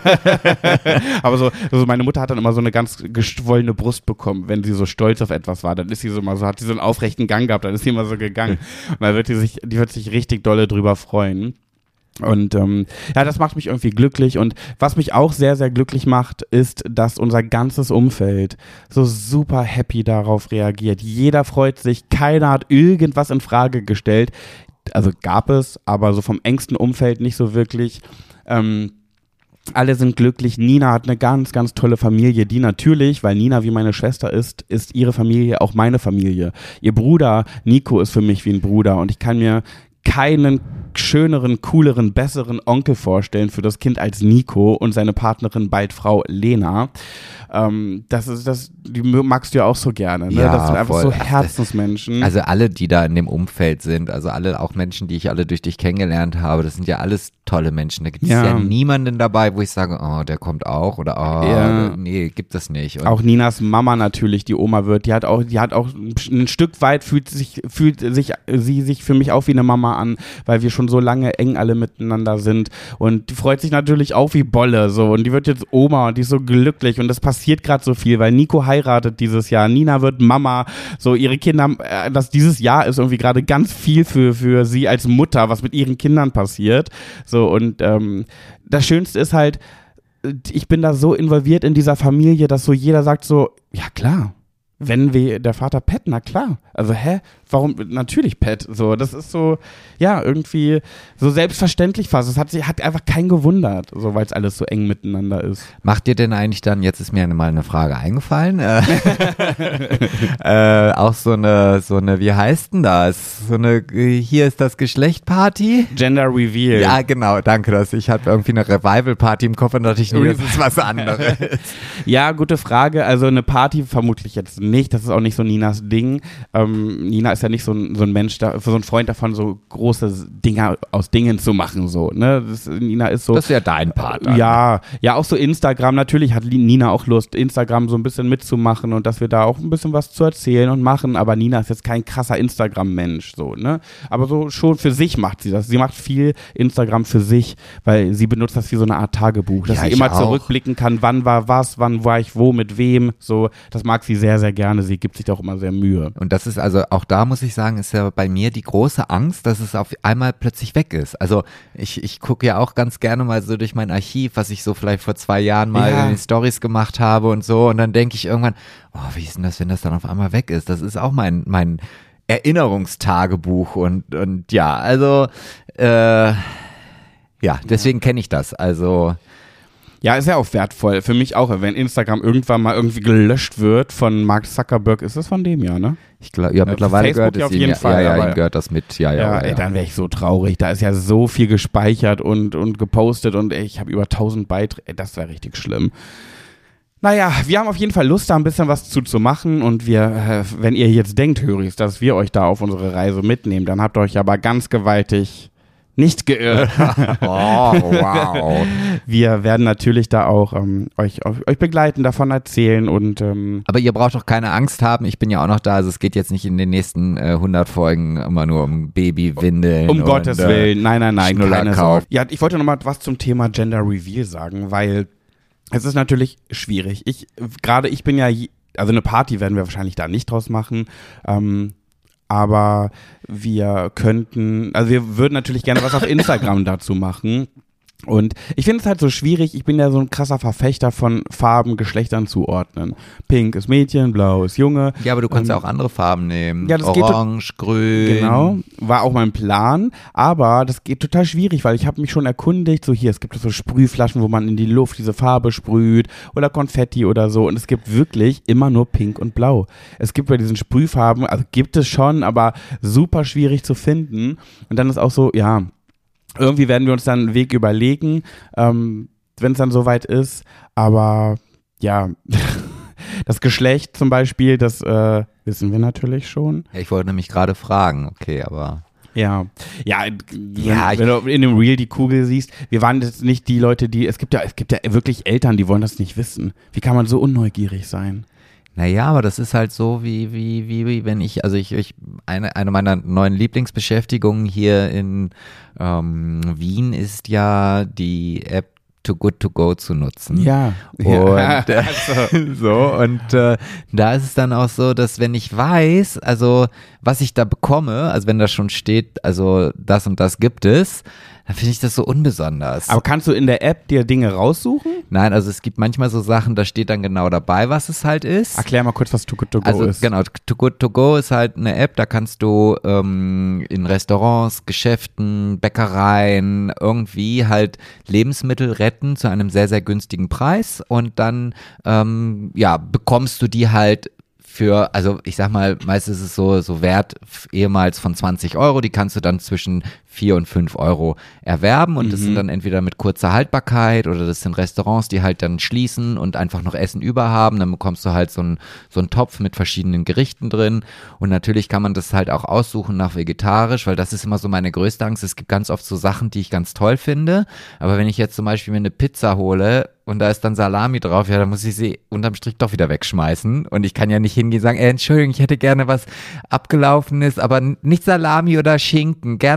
Aber so, also meine Mutter hat dann immer so eine ganz geschwollene Brust bekommen, wenn sie so stolz auf etwas war, dann ist sie so mal so, hat sie so einen aufrechten Gang gehabt, dann ist sie immer so gegangen und dann wird die sich, die wird sich richtig dolle drüber freuen. Und ähm, ja, das macht mich irgendwie glücklich und was mich auch sehr, sehr glücklich macht, ist, dass unser ganzes Umfeld so super happy darauf reagiert. Jeder freut sich, keiner hat irgendwas in Frage gestellt. Also gab es, aber so vom engsten Umfeld nicht so wirklich. Ähm, alle sind glücklich. Nina hat eine ganz, ganz tolle Familie, die natürlich, weil Nina wie meine Schwester ist, ist ihre Familie auch meine Familie. Ihr Bruder Nico ist für mich wie ein Bruder und ich kann mir keinen schöneren, cooleren, besseren Onkel vorstellen für das Kind als Nico und seine Partnerin, bald Frau Lena. Ähm, das ist das, die magst du ja auch so gerne, ne? Ja, das sind einfach voll. so Herzensmenschen. Also alle, die da in dem Umfeld sind, also alle, auch Menschen, die ich alle durch dich kennengelernt habe, das sind ja alles tolle Menschen. Da gibt es Ja. ja niemanden dabei, wo ich sage, oh, der kommt auch oder oh, Ja. nee, gibt es nicht. Und auch Ninas Mama natürlich, die Oma wird, die hat auch, die hat auch ein Stück weit fühlt sich, fühlt sich, sie sich für mich auch wie eine Mama an, weil wir schon schon so lange eng alle miteinander sind und die freut sich natürlich auch wie Bolle so und die wird jetzt Oma und die ist so glücklich und es passiert gerade so viel, weil Nico heiratet dieses Jahr, Nina wird Mama, so ihre Kinder, äh, dass dieses Jahr ist irgendwie gerade ganz viel für, für sie als Mutter, was mit ihren Kindern passiert, so und ähm, das Schönste ist halt, ich bin da so involviert in dieser Familie, dass so jeder sagt so, ja klar, wenn wir, der Vater Pet, na klar. Also, hä? Warum? Natürlich Pet. So, das ist so, ja, irgendwie so selbstverständlich fast. Es hat sich, hat einfach keinen gewundert, so, weil es alles so eng miteinander ist. Macht ihr denn eigentlich dann, jetzt ist mir mal eine Frage eingefallen, äh, äh, auch so eine, so eine, wie heißt denn das? So eine, hier ist das Geschlecht-Party? Gender Reveal. Ja, genau, danke. Das. Ich hatte irgendwie eine Revival-Party im Kopf und dachte ich, nee, das ist was anderes. Ja, gute Frage. Also eine Party vermutlich jetzt nicht. Das ist auch nicht so Ninas Ding. Ähm, Nina ist ja nicht so ein, so ein Mensch, da, so ein Freund davon, so große Dinge aus Dingen zu machen. So, ne? Das, Nina ist so. Das ist ja dein Part. Dann. Ja, ja, auch so Instagram. Natürlich hat Nina auch Lust, Instagram so ein bisschen mitzumachen und dass wir da auch ein bisschen was zu erzählen und machen. Aber Nina ist jetzt kein krasser Instagram-Mensch. So, ne? Aber so schon für sich macht sie das. Sie macht viel Instagram für sich, weil sie benutzt das wie so eine Art Tagebuch, dass ja, sie immer auch. zurückblicken kann, wann war was, wann war ich wo, mit wem. So, das mag sie sehr, sehr gerne. Sie gibt sich da auch immer sehr Mühe. Und das ist also, auch da muss ich sagen, ist ja bei mir die große Angst, dass es auf einmal plötzlich weg ist. Also ich, ich gucke ja auch ganz gerne mal so durch mein Archiv, was ich so vielleicht vor zwei Jahren mal Ja. in den Stories gemacht habe und so. Und dann denke ich irgendwann, oh, wie ist denn das, wenn das dann auf einmal weg ist? Das ist auch mein, mein Erinnerungstagebuch und, und ja, also äh, ja, deswegen kenne ich das. Also Ja, ist ja auch wertvoll. Für mich auch, wenn Instagram irgendwann mal irgendwie gelöscht wird von Mark Zuckerberg, ist das von dem ja, ne? ich glaube, ja, Ja, mittlerweile Facebook gehört ja es auf ihm, jeden ja, Fall, ja, ja, aber- ihm gehört das mit, ja, ja. Ja, ja, ey, ja. dann wäre ich so traurig. Da ist ja so viel gespeichert und, und gepostet und ey, ich habe über tausend Beiträge. Das wäre richtig schlimm. Naja, wir haben auf jeden Fall Lust, da ein bisschen was zu, zu machen und wir, äh, wenn ihr jetzt denkt, Höris, dass wir euch da auf unsere Reise mitnehmen, dann habt ihr euch aber ganz gewaltig nicht geirrt. Oh, wow. Wir werden natürlich da auch ähm, euch, euch begleiten, davon erzählen und ähm, Aber ihr braucht doch keine Angst haben, ich bin ja auch noch da, also es geht jetzt nicht in den nächsten äh, hundert Folgen immer nur um Babywindeln. um und, Gottes äh, Willen, nein, nein, nein, Schnuller keine kaufen. Sorge. Ja, ich wollte noch mal was zum Thema Gender Reveal sagen, weil es ist natürlich schwierig. Ich, gerade ich bin ja, je- also eine Party werden wir wahrscheinlich da nicht draus machen, ähm, aber wir könnten, also wir würden natürlich gerne was auf Instagram dazu machen. Und ich finde es halt so schwierig, ich bin ja so ein krasser Verfechter von Farben, Geschlechtern zuordnen. Pink ist Mädchen, blau ist Junge. Ja, aber du kannst Ähm, ja auch andere Farben nehmen. ja, das geht Orange, grün. Genau, war auch mein Plan, aber das geht total schwierig, weil ich habe mich schon erkundigt, so hier, es gibt so Sprühflaschen, wo man in die Luft diese Farbe sprüht oder Konfetti oder so und es gibt wirklich immer nur Pink und Blau. Es gibt bei diesen Sprühfarben, also gibt es schon, aber super schwierig zu finden und dann ist auch so, ja, irgendwie werden wir uns dann einen Weg überlegen, ähm, wenn es dann soweit ist, aber ja, das Geschlecht zum Beispiel, das äh, wissen wir natürlich schon. Ja, ich wollte nämlich gerade fragen, okay, aber Ja, ja, Ja, wenn, wenn du in dem Reel die Kugel siehst, wir waren jetzt nicht die Leute, die, es gibt ja, es gibt ja wirklich Eltern, die wollen das nicht wissen. Wie kann man so unneugierig sein? naja, aber das ist halt so, wie, wie, wie, wie wenn ich, also ich, ich eine, eine meiner neuen Lieblingsbeschäftigungen hier in ähm, Wien ist ja die App Too Good To Go zu nutzen. Ja. Und äh, so, und äh, da ist es dann auch so, dass wenn ich weiß, also was ich da bekomme, also wenn da schon steht, also das und das gibt es, dann finde ich das so unbesonders. Aber kannst du in der App dir Dinge raussuchen? Nein, also es gibt manchmal so Sachen, da steht dann genau dabei, was es halt ist. Erklär mal kurz, was Too Good To Go Also ist. genau, Too Good To Go ist halt eine App, da kannst du ähm, in Restaurants, Geschäften, Bäckereien irgendwie halt Lebensmittel retten zu einem sehr, sehr günstigen Preis und dann ähm, ja, bekommst du die halt für, also ich sag mal, meistens ist es so, so Wert ehemals von zwanzig Euro, die kannst du dann zwischen vier und fünf Euro erwerben und das sind dann entweder mit kurzer Haltbarkeit oder das sind Restaurants, die halt dann schließen und einfach noch Essen über haben, dann bekommst du halt so einen so einen Topf mit verschiedenen Gerichten drin und natürlich kann man das halt auch aussuchen nach vegetarisch, weil das ist immer so meine größte Angst, es gibt ganz oft so Sachen, die ich ganz toll finde, aber wenn ich jetzt zum Beispiel mir eine Pizza hole und da ist dann Salami drauf, ja, dann muss ich sie unterm Strich doch wieder wegschmeißen und ich kann ja nicht hingehen und sagen, ey, Entschuldigung, ich hätte gerne was Abgelaufenes, aber nicht Salami oder Schinken, gerne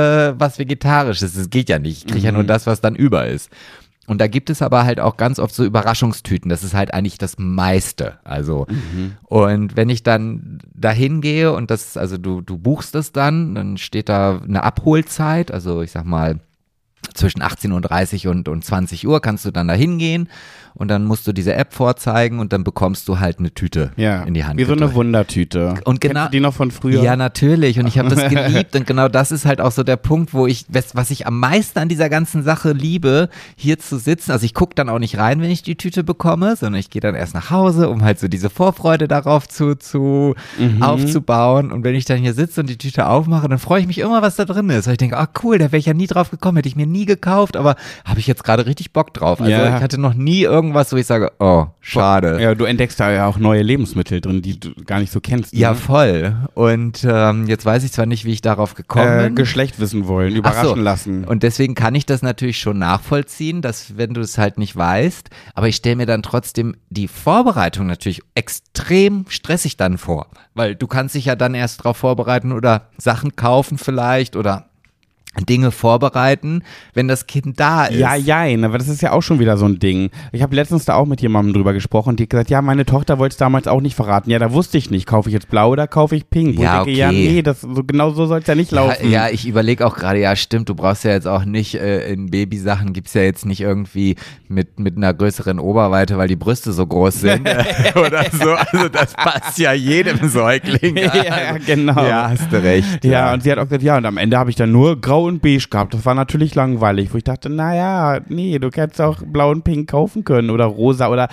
äh, was Vegetarisches. Das geht ja nicht. Ich kriege mhm. ja nur das, was dann über ist. Und da gibt es aber halt auch ganz oft so Überraschungstüten. Das ist halt eigentlich das meiste. Also, mhm. und wenn ich dann dahin gehe und das, also du, du buchst es dann, dann steht da eine Abholzeit, also ich sag mal, zwischen achtzehn Uhr dreißig und, und zwanzig Uhr kannst du dann da hingehen und dann musst du diese App vorzeigen und dann bekommst du halt eine Tüte ja, in die Hand. Wie so eine Wundertüte. Und genau, kennst du die noch von früher? Ja, natürlich. Und ich habe das geliebt und genau das ist halt auch so der Punkt, wo ich, was ich am meisten an dieser ganzen Sache liebe, hier zu sitzen. Also ich gucke dann auch nicht rein, wenn ich die Tüte bekomme, sondern ich gehe dann erst nach Hause, um halt so diese Vorfreude darauf zu, zu mhm. aufzubauen. Und wenn ich dann hier sitze und die Tüte aufmache, dann freue ich mich immer, was da drin ist. Weil ich denke, ah oh, cool, da wäre ich ja nie drauf gekommen, hätte ich mir nie gekauft, aber habe ich jetzt gerade richtig Bock drauf. Also ja. ich hatte noch nie irgendwas, wo ich sage, oh, schade. Ja, du entdeckst da ja auch neue Lebensmittel drin, die du gar nicht so kennst. Ja, ne? voll. Und ähm, jetzt weiß ich zwar nicht, wie ich darauf gekommen äh, bin. Geschlecht wissen wollen, überraschen so. lassen. Und deswegen kann ich das natürlich schon nachvollziehen, dass wenn du es halt nicht weißt, aber ich stelle mir dann trotzdem die Vorbereitung natürlich extrem stressig dann vor, weil du kannst dich ja dann erst drauf vorbereiten oder Sachen kaufen vielleicht oder Dinge vorbereiten, wenn das Kind da ist. Ja, jein, aber das ist ja auch schon wieder so ein Ding. Ich habe letztens da auch mit jemandem drüber gesprochen, die hat gesagt, ja, meine Tochter wollte es damals auch nicht verraten. Ja, da wusste ich nicht, kaufe ich jetzt blau oder kaufe ich pink? Ja, ich okay. denke, ja, nee, das, so, genau so soll es ja nicht laufen. Ja, ja ich überlege auch gerade, ja stimmt, du brauchst ja jetzt auch nicht, äh, in Babysachen gibt's ja jetzt nicht irgendwie mit, mit einer größeren Oberweite, weil die Brüste so groß sind oder so. Also das passt ja jedem Säugling. Ja, genau. Ja, hast du recht. Ja, ja. und sie hat auch gesagt, ja, und am Ende habe ich dann nur grau und beige gehabt. Das war natürlich langweilig, wo ich dachte, naja, nee, du hättest auch blau und pink kaufen können oder rosa oder,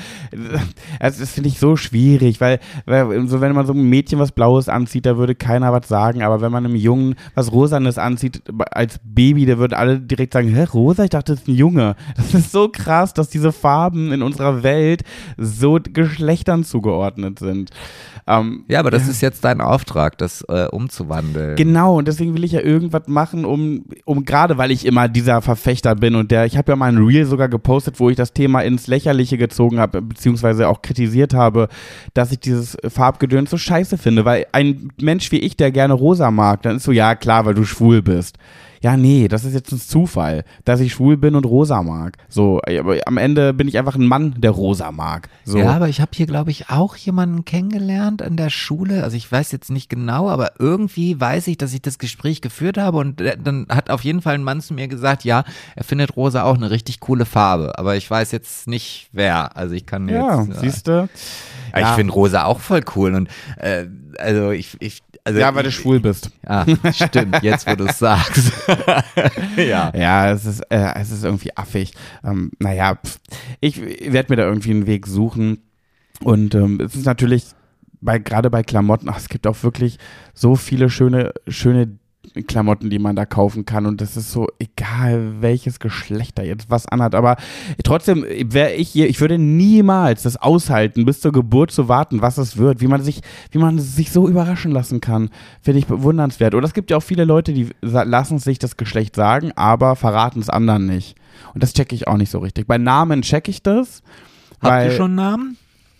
also das finde ich so schwierig, weil, weil so wenn man so ein Mädchen was Blaues anzieht, da würde keiner was sagen, aber wenn man einem Jungen was Rosanes anzieht als Baby, da würden alle direkt sagen, hä, rosa? Ich dachte, das ist ein Junge. Das ist so krass, dass diese Farben in unserer Welt so Geschlechtern zugeordnet sind. Ähm, ja, aber das ja. ist jetzt dein Auftrag, das äh, umzuwandeln. Genau, und deswegen will ich ja irgendwas machen, um, um gerade, weil ich immer dieser Verfechter bin und der, ich habe ja mal ein Reel sogar gepostet, wo ich das Thema ins Lächerliche gezogen habe, beziehungsweise auch kritisiert habe, dass ich dieses Farbgedöns so scheiße finde, weil ein Mensch wie ich, der gerne rosa mag, dann ist so, ja klar, weil du schwul bist. Ja, nee, das ist jetzt ein Zufall, dass ich schwul bin und rosa mag. So, aber am Ende bin ich einfach ein Mann, der rosa mag. So. Ja, aber ich habe hier, glaube ich, auch jemanden kennengelernt an der Schule. Also ich weiß jetzt nicht genau, aber irgendwie weiß ich, dass ich das Gespräch geführt habe und dann hat auf jeden Fall ein Mann zu mir gesagt, ja, er findet rosa auch eine richtig coole Farbe. Aber ich weiß jetzt nicht, wer. Also ich kann ja, jetzt... Ja, siehst du? Ich ja. finde rosa auch voll cool und äh, also ich... ich Also ja, weil du schwul bist. Ah, stimmt, jetzt wo du es sagst. ja. Ja, es ist, äh, es ist irgendwie affig. Ähm, naja, pff, ich werde mir da irgendwie einen Weg suchen. Und ähm, es ist natürlich, bei, gerade bei Klamotten, ach, es gibt auch wirklich so viele schöne, schöne Klamotten, die man da kaufen kann und das ist so egal, welches Geschlecht da jetzt was anhat, aber trotzdem wäre ich hier, ich würde niemals das aushalten, bis zur Geburt zu warten, was es wird, wie man sich, wie man sich so überraschen lassen kann, finde ich bewundernswert. Oder es gibt ja auch viele Leute, die lassen sich das Geschlecht sagen, aber verraten es anderen nicht und das checke ich auch nicht so richtig. Bei Namen checke ich das. Habt weil, ihr schon Namen?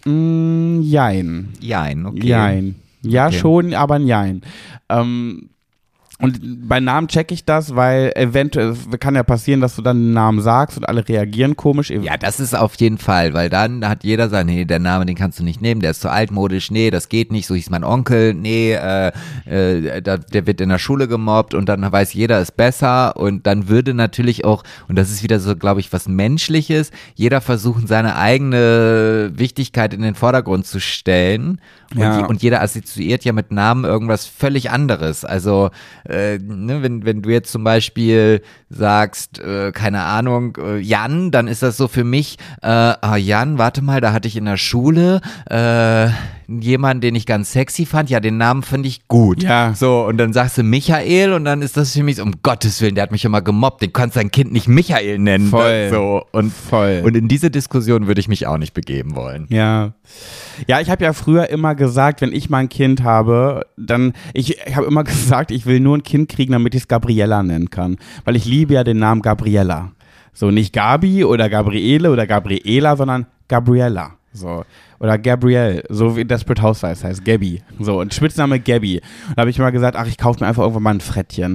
Mh, jein. Jein, okay. Jein. Ja, okay. schon, aber ein Jein. Ähm, Und bei Namen checke ich das, weil eventuell kann ja passieren, dass du dann den Namen sagst und alle reagieren komisch. Ja, das ist auf jeden Fall, weil dann hat jeder sagen, nee, der Name, den kannst du nicht nehmen, der ist zu altmodisch, nee, das geht nicht, so hieß mein Onkel, nee, äh, äh, der, der wird in der Schule gemobbt und dann weiß jeder ist besser und dann würde natürlich auch, und das ist wieder so, glaube ich, was Menschliches, jeder versuchen, seine eigene Wichtigkeit in den Vordergrund zu stellen und, ja. je, und jeder assoziiert ja mit Namen irgendwas völlig anderes, also Äh, ne, wenn, wenn du jetzt zum Beispiel sagst, äh, keine Ahnung, äh, Jan, dann ist das so für mich, äh, ah, Jan, warte mal, da hatte ich in der Schule äh, jemanden, den ich ganz sexy fand, ja, den Namen finde ich gut. Ja. So, und dann sagst du Michael und dann ist das für mich so, um Gottes Willen, der hat mich immer gemobbt, den kannst dein Kind nicht Michael nennen. Voll. So, und, Voll. Und in diese Diskussion würde ich mich auch nicht begeben wollen. Ja. Ja, ich habe ja früher immer gesagt, wenn ich mal ein Kind habe, dann, ich, ich habe immer gesagt, ich will nur ein Kind kriegen, damit ich es Gabriella nennen kann. Weil ich liebe ja den Namen Gabriella. So, nicht Gabi oder Gabriele oder Gabriela, sondern Gabriella. So. Oder Gabrielle, so wie Desperate Housewives heißt, Gabby. So, und Spitzname Gabby. Und da habe ich immer gesagt, ach, ich kaufe mir einfach irgendwann mal ein Frettchen.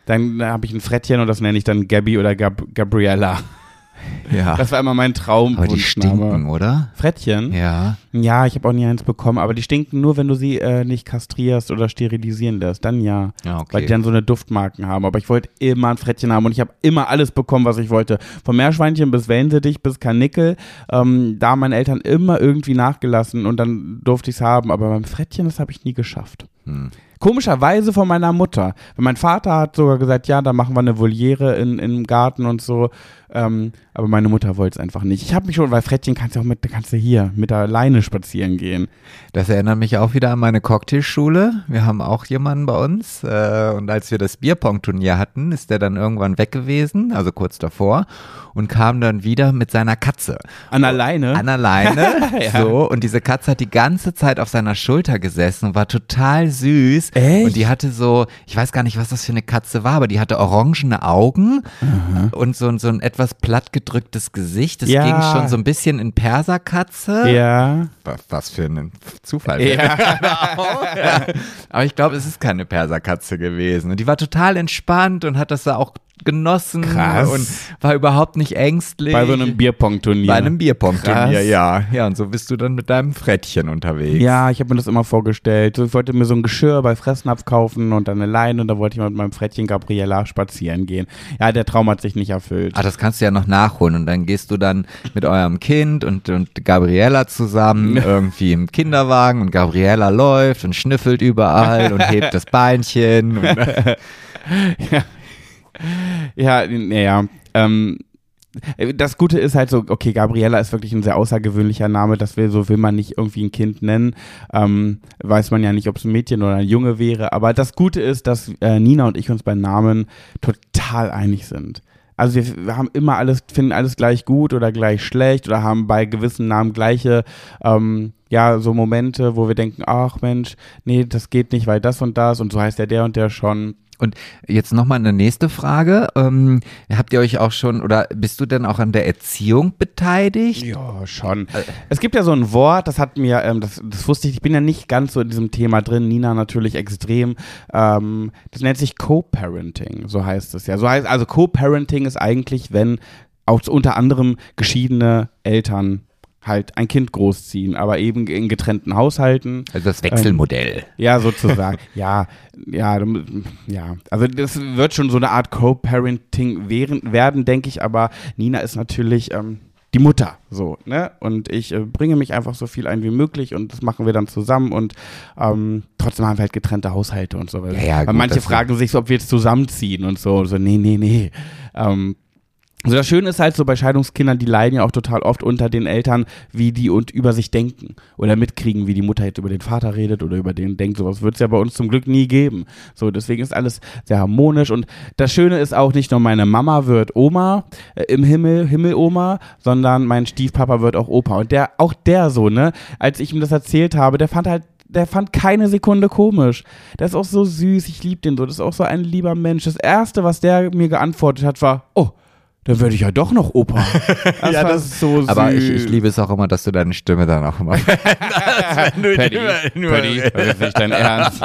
Dann habe ich ein Frettchen und das nenne ich dann Gabby oder Gab- Gabriella. Ja. Das war immer mein Traum. Aber die stinken, oder? Frettchen? Ja. Ja, ich habe auch nie eins bekommen, aber die stinken nur, wenn du sie äh, nicht kastrierst oder sterilisieren lässt. Dann ja. Ja, okay. Weil die dann so eine Duftmarken haben. Aber ich wollte immer ein Frettchen haben und ich habe immer alles bekommen, was ich wollte. Vom Meerschweinchen bis Wellensittich bis Karnickel. Ähm, da haben meine Eltern immer irgendwie nachgelassen und dann durfte ich es haben. Aber beim Frettchen, das habe ich nie geschafft. Hm. Komischerweise von meiner Mutter. Mein Vater hat sogar gesagt, ja, da machen wir eine Voliere in, im Garten und so. Ähm, aber meine Mutter wollte es einfach nicht. Ich habe mich schon, weil Frettchen kannst du auch mit, kannst du hier mit der Leine spazieren gehen. Das erinnert mich auch wieder an meine Cocktailschule. Wir haben auch jemanden bei uns äh, und als wir das Bierpong-Turnier hatten, ist der dann irgendwann weg gewesen, also kurz davor, und kam dann wieder mit seiner Katze. An der Leine? An der Leine, ja. so. Und diese Katze hat die ganze Zeit auf seiner Schulter gesessen und war total süß. Echt? Und die hatte so, ich weiß gar nicht, was das für eine Katze war, aber die hatte orangene Augen mhm. und so, so ein etwas plattgedrücktes Gesicht. Das ja. ging schon so ein bisschen in Perserkatze. Ja. Was, was für ein Zufall. Ja. ja. Aber ich glaube, es ist keine Perserkatze gewesen. Und die war total entspannt und hat das da auch genossen. Krass. Und war überhaupt nicht ängstlich. Bei so einem Bierpong-Turnier. Bei einem Bierpong-Turnier, Krass. ja. Ja, und so bist du dann mit deinem Frettchen unterwegs. Ja, ich habe mir das immer vorgestellt. So, ich wollte mir so ein Geschirr bei Fressnapf kaufen und dann eine Leine und da wollte ich mit meinem Frettchen Gabriella spazieren gehen. Ja, der Traum hat sich nicht erfüllt. Ah, das kannst du ja noch nachholen und dann gehst du dann mit eurem Kind und, und Gabriella zusammen irgendwie im Kinderwagen und Gabriella läuft und schnüffelt überall und hebt das Beinchen. Und ja. Ja, naja, ähm, das Gute ist halt so, okay, Gabriella ist wirklich ein sehr außergewöhnlicher Name, das will, so will man nicht irgendwie ein Kind nennen, ähm, weiß man ja nicht, ob es ein Mädchen oder ein Junge wäre, aber das Gute ist, dass äh, Nina und ich uns bei Namen total einig sind. Also wir, wir haben immer alles, finden alles gleich gut oder gleich schlecht oder haben bei gewissen Namen gleiche, ähm, ja, so Momente, wo wir denken, ach Mensch, nee, das geht nicht, weil das und das und so heißt ja der und der schon. Und jetzt nochmal eine nächste Frage. Ähm, habt ihr euch auch schon, oder bist du denn auch an der Erziehung beteiligt? Ja, schon. Es gibt ja so ein Wort, das hat mir, ähm, das, das wusste ich, ich bin ja nicht ganz so in diesem Thema drin, Nina natürlich extrem. Ähm, das nennt sich Co-Parenting, so heißt es ja. So heißt, also Co-Parenting ist eigentlich, wenn auch unter anderem geschiedene Eltern halt ein Kind großziehen, aber eben in getrennten Haushalten. Also das Wechselmodell. Ähm, ja, sozusagen. ja, ja, ja. Also das wird schon so eine Art Co-Parenting werden, denke ich, aber Nina ist natürlich ähm, die Mutter, so, ne? Und ich äh, bringe mich einfach so viel ein wie möglich und das machen wir dann zusammen und ähm, trotzdem haben wir halt getrennte Haushalte und so. Weil, ja, ja, weil gut, manche fragen sich so, ob wir jetzt zusammenziehen und so. So, nee, nee, nee. Ähm, Also das Schöne ist halt so bei Scheidungskindern, die leiden ja auch total oft unter den Eltern, wie die und über sich denken oder mitkriegen, wie die Mutter jetzt über den Vater redet oder über den denkt. Sowas wird es ja bei uns zum Glück nie geben. So, deswegen ist alles sehr harmonisch und das Schöne ist auch, nicht nur meine Mama wird Oma äh, im Himmel, Himmeloma, sondern mein Stiefpapa wird auch Opa. Und der, auch der so, ne, als ich ihm das erzählt habe, der fand halt Der fand keine Sekunde komisch. Der ist auch so süß, ich liebe den so. Das ist auch so ein lieber Mensch. Das Erste, was der mir geantwortet hat, war, oh, dann werde ich ja doch noch Opa. Das ja, war das so süß. Aber ich, ich liebe es auch immer, dass du deine Stimme dann auch immer Paddy, Paddy, das ist nicht dein Ernst.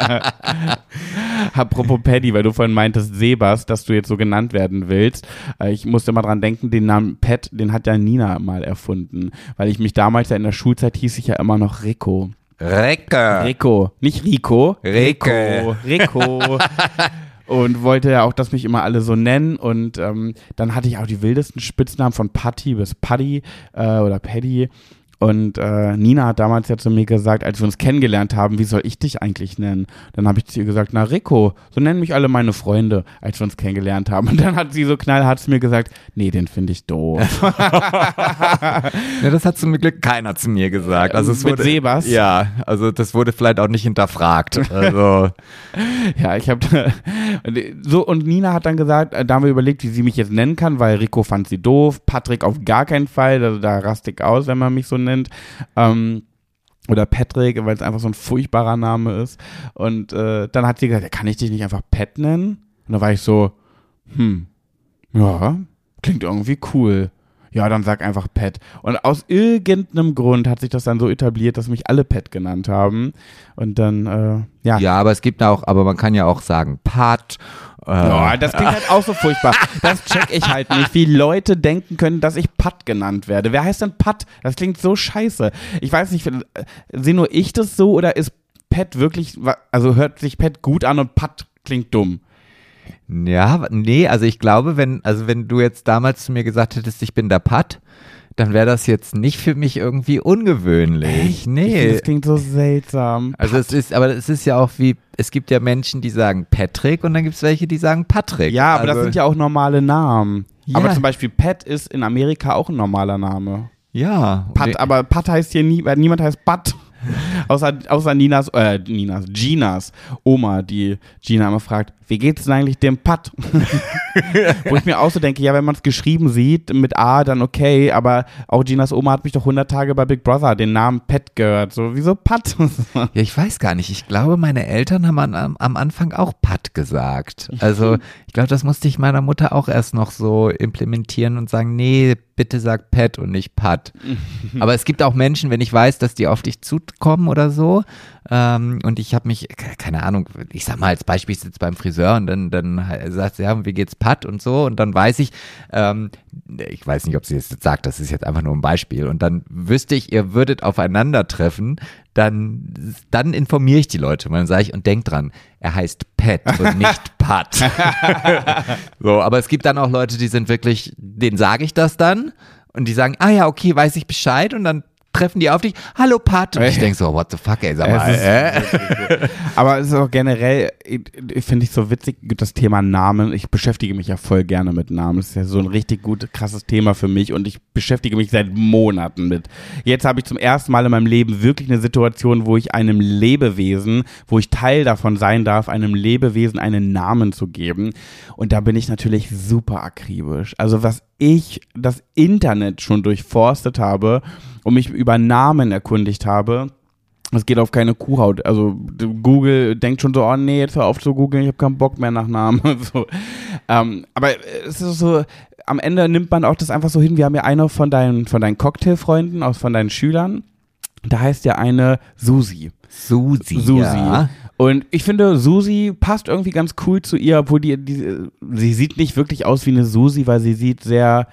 Apropos Paddy, weil du vorhin meintest, Sebas, dass du jetzt so genannt werden willst. Ich musste mal dran denken, den Namen Pat, den hat ja Nina mal erfunden. Weil ich mich damals ja in der Schulzeit hieß ich ja immer noch Rico. Recke. Rico, nicht Rico. Rico. Rico. Und wollte ja auch, dass mich immer alle so nennen. Und ähm, dann hatte ich auch die wildesten Spitznamen von Patti bis Paddy äh, oder Paddy. Und äh, Nina hat damals ja zu mir gesagt, als wir uns kennengelernt haben, wie soll ich dich eigentlich nennen? Dann habe ich zu ihr gesagt, na Rico, so nennen mich alle meine Freunde, als wir uns kennengelernt haben. Und dann hat sie so knallhart zu mir gesagt, nee, den finde ich doof. Ja, das hat zum Glück keiner zu mir gesagt. Also es Mit wurde, Sebas? Ja, also das wurde vielleicht auch nicht hinterfragt. Also ja, ich habe so und Nina hat dann gesagt, da haben wir überlegt, wie sie mich jetzt nennen kann, weil Rico fand sie doof, Patrick auf gar keinen Fall, also da raste ich aus, wenn man mich so nennt. Ähm, oder Patrick, weil es einfach so ein furchtbarer Name ist. Und äh, dann hat sie gesagt, ja, kann ich dich nicht einfach Pat nennen? Und da war ich so, hm, ja, klingt irgendwie cool. Ja, dann sag einfach Pat. Und aus irgendeinem Grund hat sich das dann so etabliert, dass mich alle Pat genannt haben. Und dann, äh, ja. Ja, aber es gibt auch, aber man kann ja auch sagen Pat. Äh, Ja, das klingt halt auch so furchtbar. Das check ich halt nicht, wie Leute denken können, dass ich Pat genannt werde. Wer heißt denn Pat? Das klingt so scheiße. Ich weiß nicht, sehe nur ich das so oder ist Pat wirklich, also hört sich Pat gut an und Pat klingt dumm? Ja, nee, also ich glaube, wenn, also wenn du jetzt damals zu mir gesagt hättest, ich bin der Pat, dann wäre das jetzt nicht für mich irgendwie ungewöhnlich. Echt? Nee. Ich find, das klingt so seltsam. Also es ist, aber es ist ja auch wie, es gibt ja Menschen, die sagen Patrick und dann gibt es welche, die sagen Patrick. Ja, aber also, das sind ja auch normale Namen. Ja. Aber zum Beispiel Pat ist in Amerika auch ein normaler Name. Ja. Pat, aber Pat heißt hier nie, weil niemand heißt Pat. Außer, außer Ninas, äh, Ninas, Ginas Oma, die Gina immer fragt, wie geht's denn eigentlich dem Pat? Wo ich mir auch so denke, ja, wenn man es geschrieben sieht mit A, dann okay, aber auch Ginas Oma hat mich doch hundert Tage bei Big Brother den Namen Pat gehört. So, wieso Pat? Ja, ich weiß gar nicht. Ich glaube, meine Eltern haben am, am Anfang auch Pat gesagt. Also ich glaube, das musste ich meiner Mutter auch erst noch so implementieren und sagen, nee, bitte sag Pat und nicht Pat. Aber es gibt auch Menschen, wenn ich weiß, dass die auf dich zukommen oder so, ähm, und ich habe mich, keine Ahnung, ich sag mal als Beispiel, ich sitze beim Friseur und dann, dann sagt sie, ja, wie geht's Pat und so und dann weiß ich, ähm, ich weiß nicht, ob sie es jetzt sagt, das ist jetzt einfach nur ein Beispiel und dann wüsste ich, ihr würdet aufeinandertreffen, dann, dann informiere ich die Leute und dann sage ich, und denk dran, er heißt Pat und nicht Pat. So, aber es gibt dann auch Leute, die sind wirklich, denen sage ich das dann und die sagen, ah ja, okay, weiß ich Bescheid und dann treffen die auf dich, hallo Pat. Und ich denke so, what the fuck, ey, sag mal. Äh? Aber es ist auch generell, finde ich so witzig, das Thema Namen. Ich beschäftige mich ja voll gerne mit Namen. Das ist ja so ein richtig gut, krasses Thema für mich und ich beschäftige mich seit Monaten mit. Jetzt habe ich zum ersten Mal in meinem Leben wirklich eine Situation, wo ich einem Lebewesen, wo ich Teil davon sein darf, einem Lebewesen einen Namen zu geben. Und da bin ich natürlich super akribisch. Also was ich das Internet schon durchforstet habe und mich über Namen erkundigt habe, das geht auf keine Kuhhaut. Also Google denkt schon so, oh nee, jetzt hör auf zu googeln, ich habe keinen Bock mehr nach Namen. so. ähm, aber es ist so, am Ende nimmt man auch das einfach so hin. Wir haben ja eine von deinen, von deinen Cocktailfreunden, aus von deinen Schülern, da heißt ja eine Susi. Susi, Susi. ja. Und ich finde, Susi passt irgendwie ganz cool zu ihr, obwohl die, die, sie sieht nicht wirklich aus wie eine Susi, weil sie sieht sehr,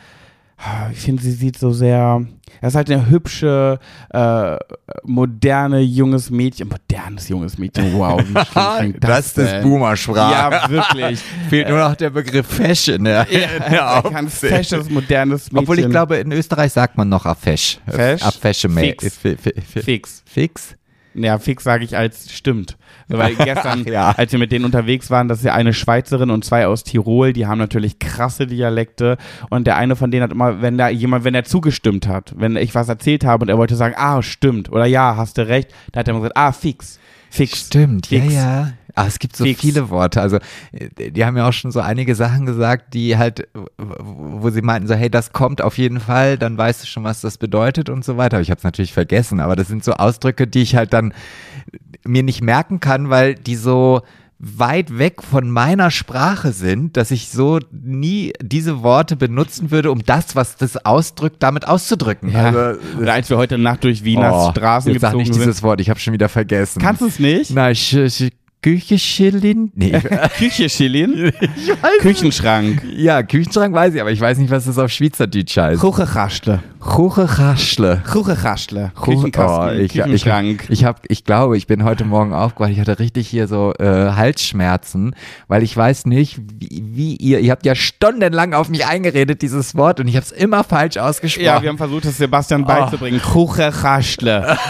ich finde, sie sieht so sehr, das ist halt eine hübsche, äh, moderne, junges Mädchen, modernes junges Mädchen, wow, wie schön klingt das, das ist Boomer-Sprache. Ja, wirklich. Fehlt nur noch der Begriff Fesch in der, in der Ganz fesches, modernes Mädchen. Obwohl ich glaube, in Österreich sagt man noch Affesch. Fesch? Affesche Fix. Fix. Fix? Ja, fix sage ich als stimmt. Weil gestern, ja. als wir mit denen unterwegs waren, das ist ja eine Schweizerin und zwei aus Tirol, die haben natürlich krasse Dialekte und der eine von denen hat immer, wenn da jemand, wenn er zugestimmt hat, wenn ich was erzählt habe und er wollte sagen, ah, stimmt oder ja, hast du recht, da hat er immer gesagt, ah, fix. Fix. Stimmt, Fix. ja, ja. Aber es gibt so Fix. viele Worte. Also, die haben ja auch schon so einige Sachen gesagt, die halt, wo sie meinten, so, hey, das kommt auf jeden Fall, dann weißt du schon, was das bedeutet und so weiter. Aber ich habe es natürlich vergessen, aber das sind so Ausdrücke, die ich halt dann mir nicht merken kann, weil die so weit weg von meiner Sprache sind, dass ich so nie diese Worte benutzen würde, um das, was das ausdrückt, damit auszudrücken. Ja. Also, Oder als wir heute Nacht durch Wieners oh, Straßen jetzt sag gezogen nicht sind. dieses Wort, ich habe schon wieder vergessen. Kannst du es nicht? Nein, ich, ich, Kücheschillin? Nee. Küche Schillin? Ich weiß Küchenschrank. Ja, Küchenschrank weiß ich, aber ich weiß nicht, was das auf Schweizerdeutsch heißt. Kuchenraschle. Kuchenraschle. Kuchenraschle. Kuchen- Küchenkasten. Oh, ich, ich, Küchenschrank. ich, hab, ich glaube, ich bin heute Morgen aufgewacht, ich hatte richtig hier so äh, Halsschmerzen, weil ich weiß nicht, wie, wie ihr, ihr habt ja stundenlang auf mich eingeredet, dieses Wort, und ich habe es immer falsch ausgesprochen. Ja, wir haben versucht, es Sebastian Oh. beizubringen. Kuchenraschle.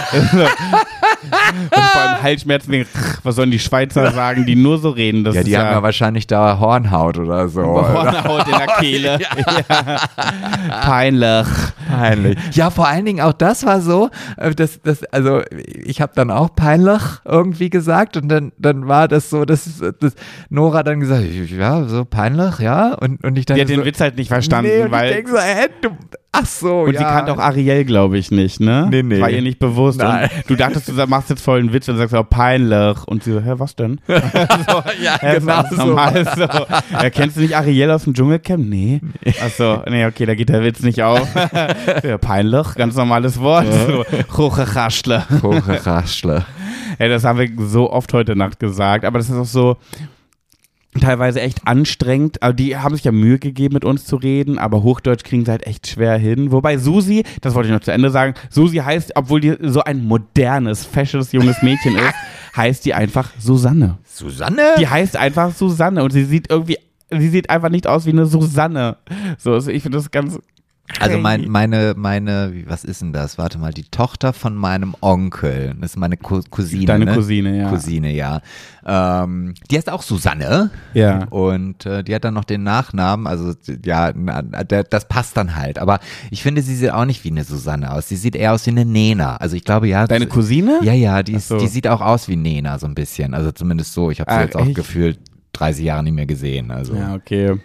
Und vor allem Halsschmerzen wegen, was sollen die Schweizer sagen, die nur so reden? Das ja, die ist haben ja ja wahrscheinlich da Hornhaut oder so. Hornhaut in der Kehle. Ja. Peinlich. Peinlich. Ja, vor allen Dingen auch das war so, äh, das, das, also ich habe dann auch peinlich irgendwie gesagt und dann, dann war das so, dass, dass Nora dann gesagt hat, ja, so peinlich, ja, und, und ich dann Die hat so, den Witz halt nicht verstanden, nee, und weil ich denk so, hä, du, Ach so, und ja. sie kannte auch Ariel, glaube ich, nicht, ne? Nee, nee. War ihr nicht bewusst. Nein. Und du dachtest, du machst jetzt voll einen Witz und sagst, oh, peinlich. Und sie so, hä, was denn? so, ja, hä, genau was so. normal, so. Ja, kennst du nicht Ariel aus dem Dschungelcamp? Nee. Achso, nee, okay, da geht der Witz nicht auf. ja, peinlich, ganz normales Wort. So, Hocheraschle. Hocheraschle. Ja, das haben wir so oft heute Nacht gesagt, aber das ist auch so teilweise echt anstrengend. Aber die haben sich ja Mühe gegeben, mit uns zu reden, aber Hochdeutsch kriegen sie halt echt schwer hin. Wobei Susi, das wollte ich noch zu Ende sagen, Susi heißt, obwohl die so ein modernes, fesches, junges Mädchen ist, heißt die einfach Susanne. Susanne? Die heißt einfach Susanne und sie sieht irgendwie, sie sieht einfach nicht aus wie eine Susanne. So, also ich finde das ganz Also mein, meine, meine, wie, was ist denn das? Warte mal, die Tochter von meinem Onkel, das ist meine Cou- Cousine. Deine ne? Cousine, ja. Cousine, ja. Ähm, die heißt auch Susanne. Ja. Und äh, die hat dann noch den Nachnamen, also ja, na, der, das passt dann halt. Aber ich finde, sie sieht auch nicht wie eine Susanne aus. Sie sieht eher aus wie eine Nena. Also ich glaube, ja. Deine Cousine? Ja, ja, die, ist, Ach so. die sieht auch aus wie Nena so ein bisschen. Also zumindest so. Ich habe sie Ah, jetzt auch echt? gefühlt dreißig Jahre nicht mehr gesehen. Also. Ja, okay.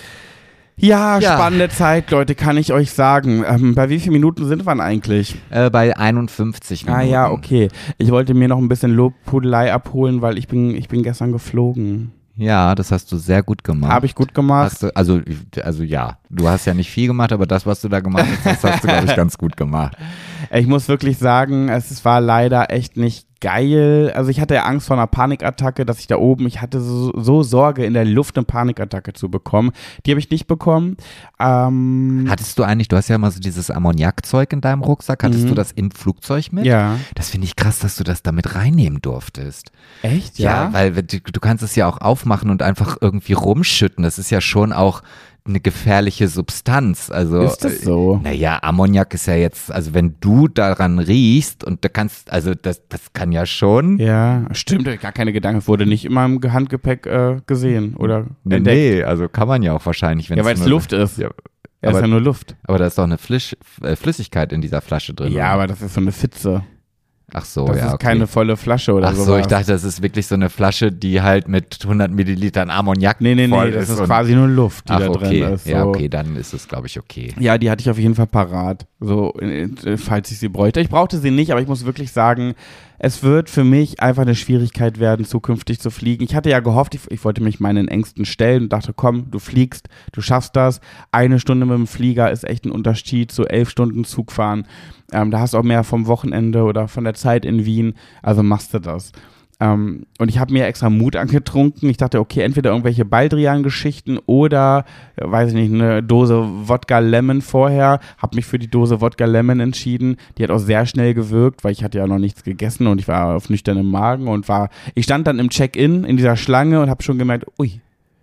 Ja, Ja. spannende Zeit, Leute, kann ich euch sagen. Ähm, bei wie vielen Minuten sind wir denn eigentlich? Äh, bei einundfünfzig Minuten. Ah ja, okay. Ich wollte mir noch ein bisschen Lobhudelei abholen, weil ich bin, ich bin gestern geflogen. Ja, das hast du sehr gut gemacht. Habe ich gut gemacht. Hast du, also, also ja, du hast ja nicht viel gemacht, aber das, was du da gemacht hast, das hast du, glaube ich, ganz gut gemacht. Ich muss wirklich sagen, es war leider echt nicht geil. Also ich hatte ja Angst vor einer Panikattacke, dass ich da oben, ich hatte so, so Sorge, in der Luft eine Panikattacke zu bekommen. Die habe ich nicht bekommen. Ähm, Hattest du eigentlich, du hast ja immer so dieses Ammoniakzeug in deinem Rucksack, hattest Mhm. du das im Flugzeug mit? ja. Das finde ich krass, dass du das damit reinnehmen durftest. Echt? Ja, weil du, du kannst es ja auch aufmachen und einfach irgendwie rumschütten. Das ist ja schon auch eine gefährliche Substanz. Also, Ist das so? Naja, Ammoniak ist ja jetzt, also wenn du daran riechst und da kannst, also das, das kann ja schon. Ja, stimmt, gar keine Gedanken. Es wurde nicht in meinem Handgepäck äh, gesehen oder Nee, entdeckt. nee, also kann man ja auch wahrscheinlich, wenn Ja, weil es nur- Luft ist. Ja, Ja, ist aber, ja nur Luft. aber da ist doch eine Flisch, äh, Flüssigkeit in dieser Flasche drin. Ja, oder? aber das ist so eine Fitze. Ach so, Das ja, ist okay. keine volle Flasche oder Ach so. so, ich dachte, das ist wirklich so eine Flasche, die halt mit hundert Millilitern Ammoniak Nee, nee, voll nee, das ist und- quasi nur Luft, die Ach, da okay. drin ist. So. Ja, okay, dann ist es, glaube ich, okay. Ja, die hatte ich auf jeden Fall parat, so äh, falls ich sie bräuchte. Ich brauchte sie nicht, aber ich muss wirklich sagen, es wird für mich einfach eine Schwierigkeit werden, zukünftig zu fliegen. Ich hatte ja gehofft, ich, ich wollte mich meinen Ängsten stellen und dachte, komm, du fliegst, du schaffst das. Eine Stunde mit dem Flieger ist echt ein Unterschied zu elf Stunden Zug fahren. Ähm, da hast du auch mehr vom Wochenende oder von der Zeit in Wien, also machst du das. Ähm, und ich habe mir extra Mut angetrunken. Ich dachte, okay, entweder irgendwelche Baldrian-Geschichten oder, äh, weiß ich nicht, eine Dose Wodka Lemon vorher. Habe mich für die Dose Wodka Lemon entschieden. Die hat auch sehr schnell gewirkt, weil ich hatte ja noch nichts gegessen und ich war auf nüchternem Magen und war, ich stand dann im Check-in in dieser Schlange und habe schon gemerkt, ui,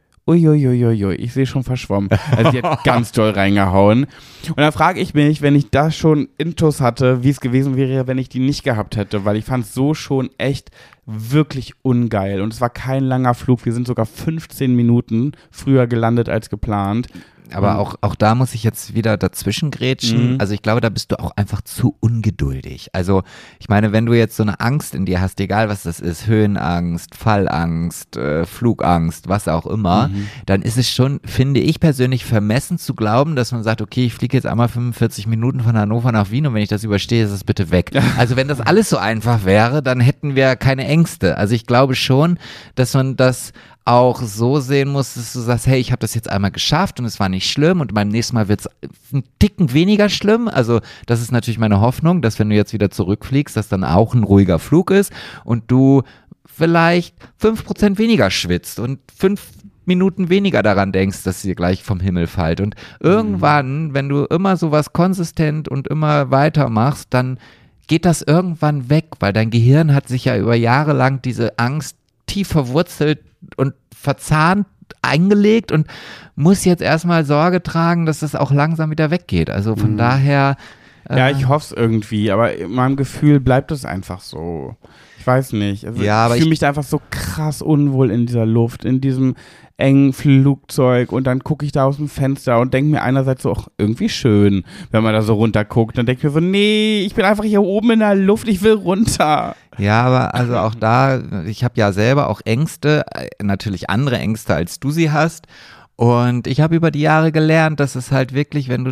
Uiuiuiui, ich sehe schon verschwommen. Also die hat ganz doll reingehauen. Und dann frage ich mich, wenn ich das schon intus hatte, wie es gewesen wäre, wenn ich die nicht gehabt hätte, weil ich fand es so schon echt wirklich ungeil. Und es war kein langer Flug, wir sind sogar fünfzehn Minuten früher gelandet als geplant. Aber Mhm. auch, auch da muss ich jetzt wieder dazwischen grätschen. Mhm. Also ich glaube, da bist du auch einfach zu ungeduldig. Also ich meine, wenn du jetzt so eine Angst in dir hast, egal was das ist, Höhenangst, Fallangst, äh, Flugangst, was auch immer, Mhm. dann ist es schon, finde ich persönlich, vermessen zu glauben, dass man sagt, okay, ich fliege jetzt einmal fünfundvierzig Minuten von Hannover nach Wien und wenn ich das überstehe, ist es bitte weg. Also wenn das alles so einfach wäre, dann hätten wir keine Ängste. Also ich glaube schon, dass man das auch so sehen muss, dass du sagst, hey, ich habe das jetzt einmal geschafft und es war nicht schlimm und beim nächsten Mal wird es ein Ticken weniger schlimm. Also das ist natürlich meine Hoffnung, dass wenn du jetzt wieder zurückfliegst, dass dann auch ein ruhiger Flug ist und du vielleicht fünf Prozent weniger schwitzt und fünf Minuten weniger daran denkst, dass sie gleich vom Himmel fällt. Und irgendwann, wenn du immer sowas konsistent und immer weitermachst, dann geht das irgendwann weg, weil dein Gehirn hat sich ja über Jahre lang diese Angst tief verwurzelt und verzahnt eingelegt und muss jetzt erstmal Sorge tragen, dass das auch langsam wieder weggeht. Also von Mhm. daher. Äh, Ja, ich hoffe es irgendwie, aber in meinem Gefühl bleibt es einfach so. Ich weiß nicht. Also Ja, aber ich fühle ich- mich da einfach so krass unwohl in dieser Luft, in diesem engen Flugzeug und dann gucke ich da aus dem Fenster und denke mir einerseits so, ach, irgendwie schön, wenn man da so runter guckt. Dann denke ich mir so, nee, ich bin einfach hier oben in der Luft, ich will runter. Ja, aber also auch da, ich habe ja selber auch Ängste, äh, natürlich andere Ängste, als du sie hast. Und ich habe über die Jahre gelernt, dass es halt wirklich, wenn du das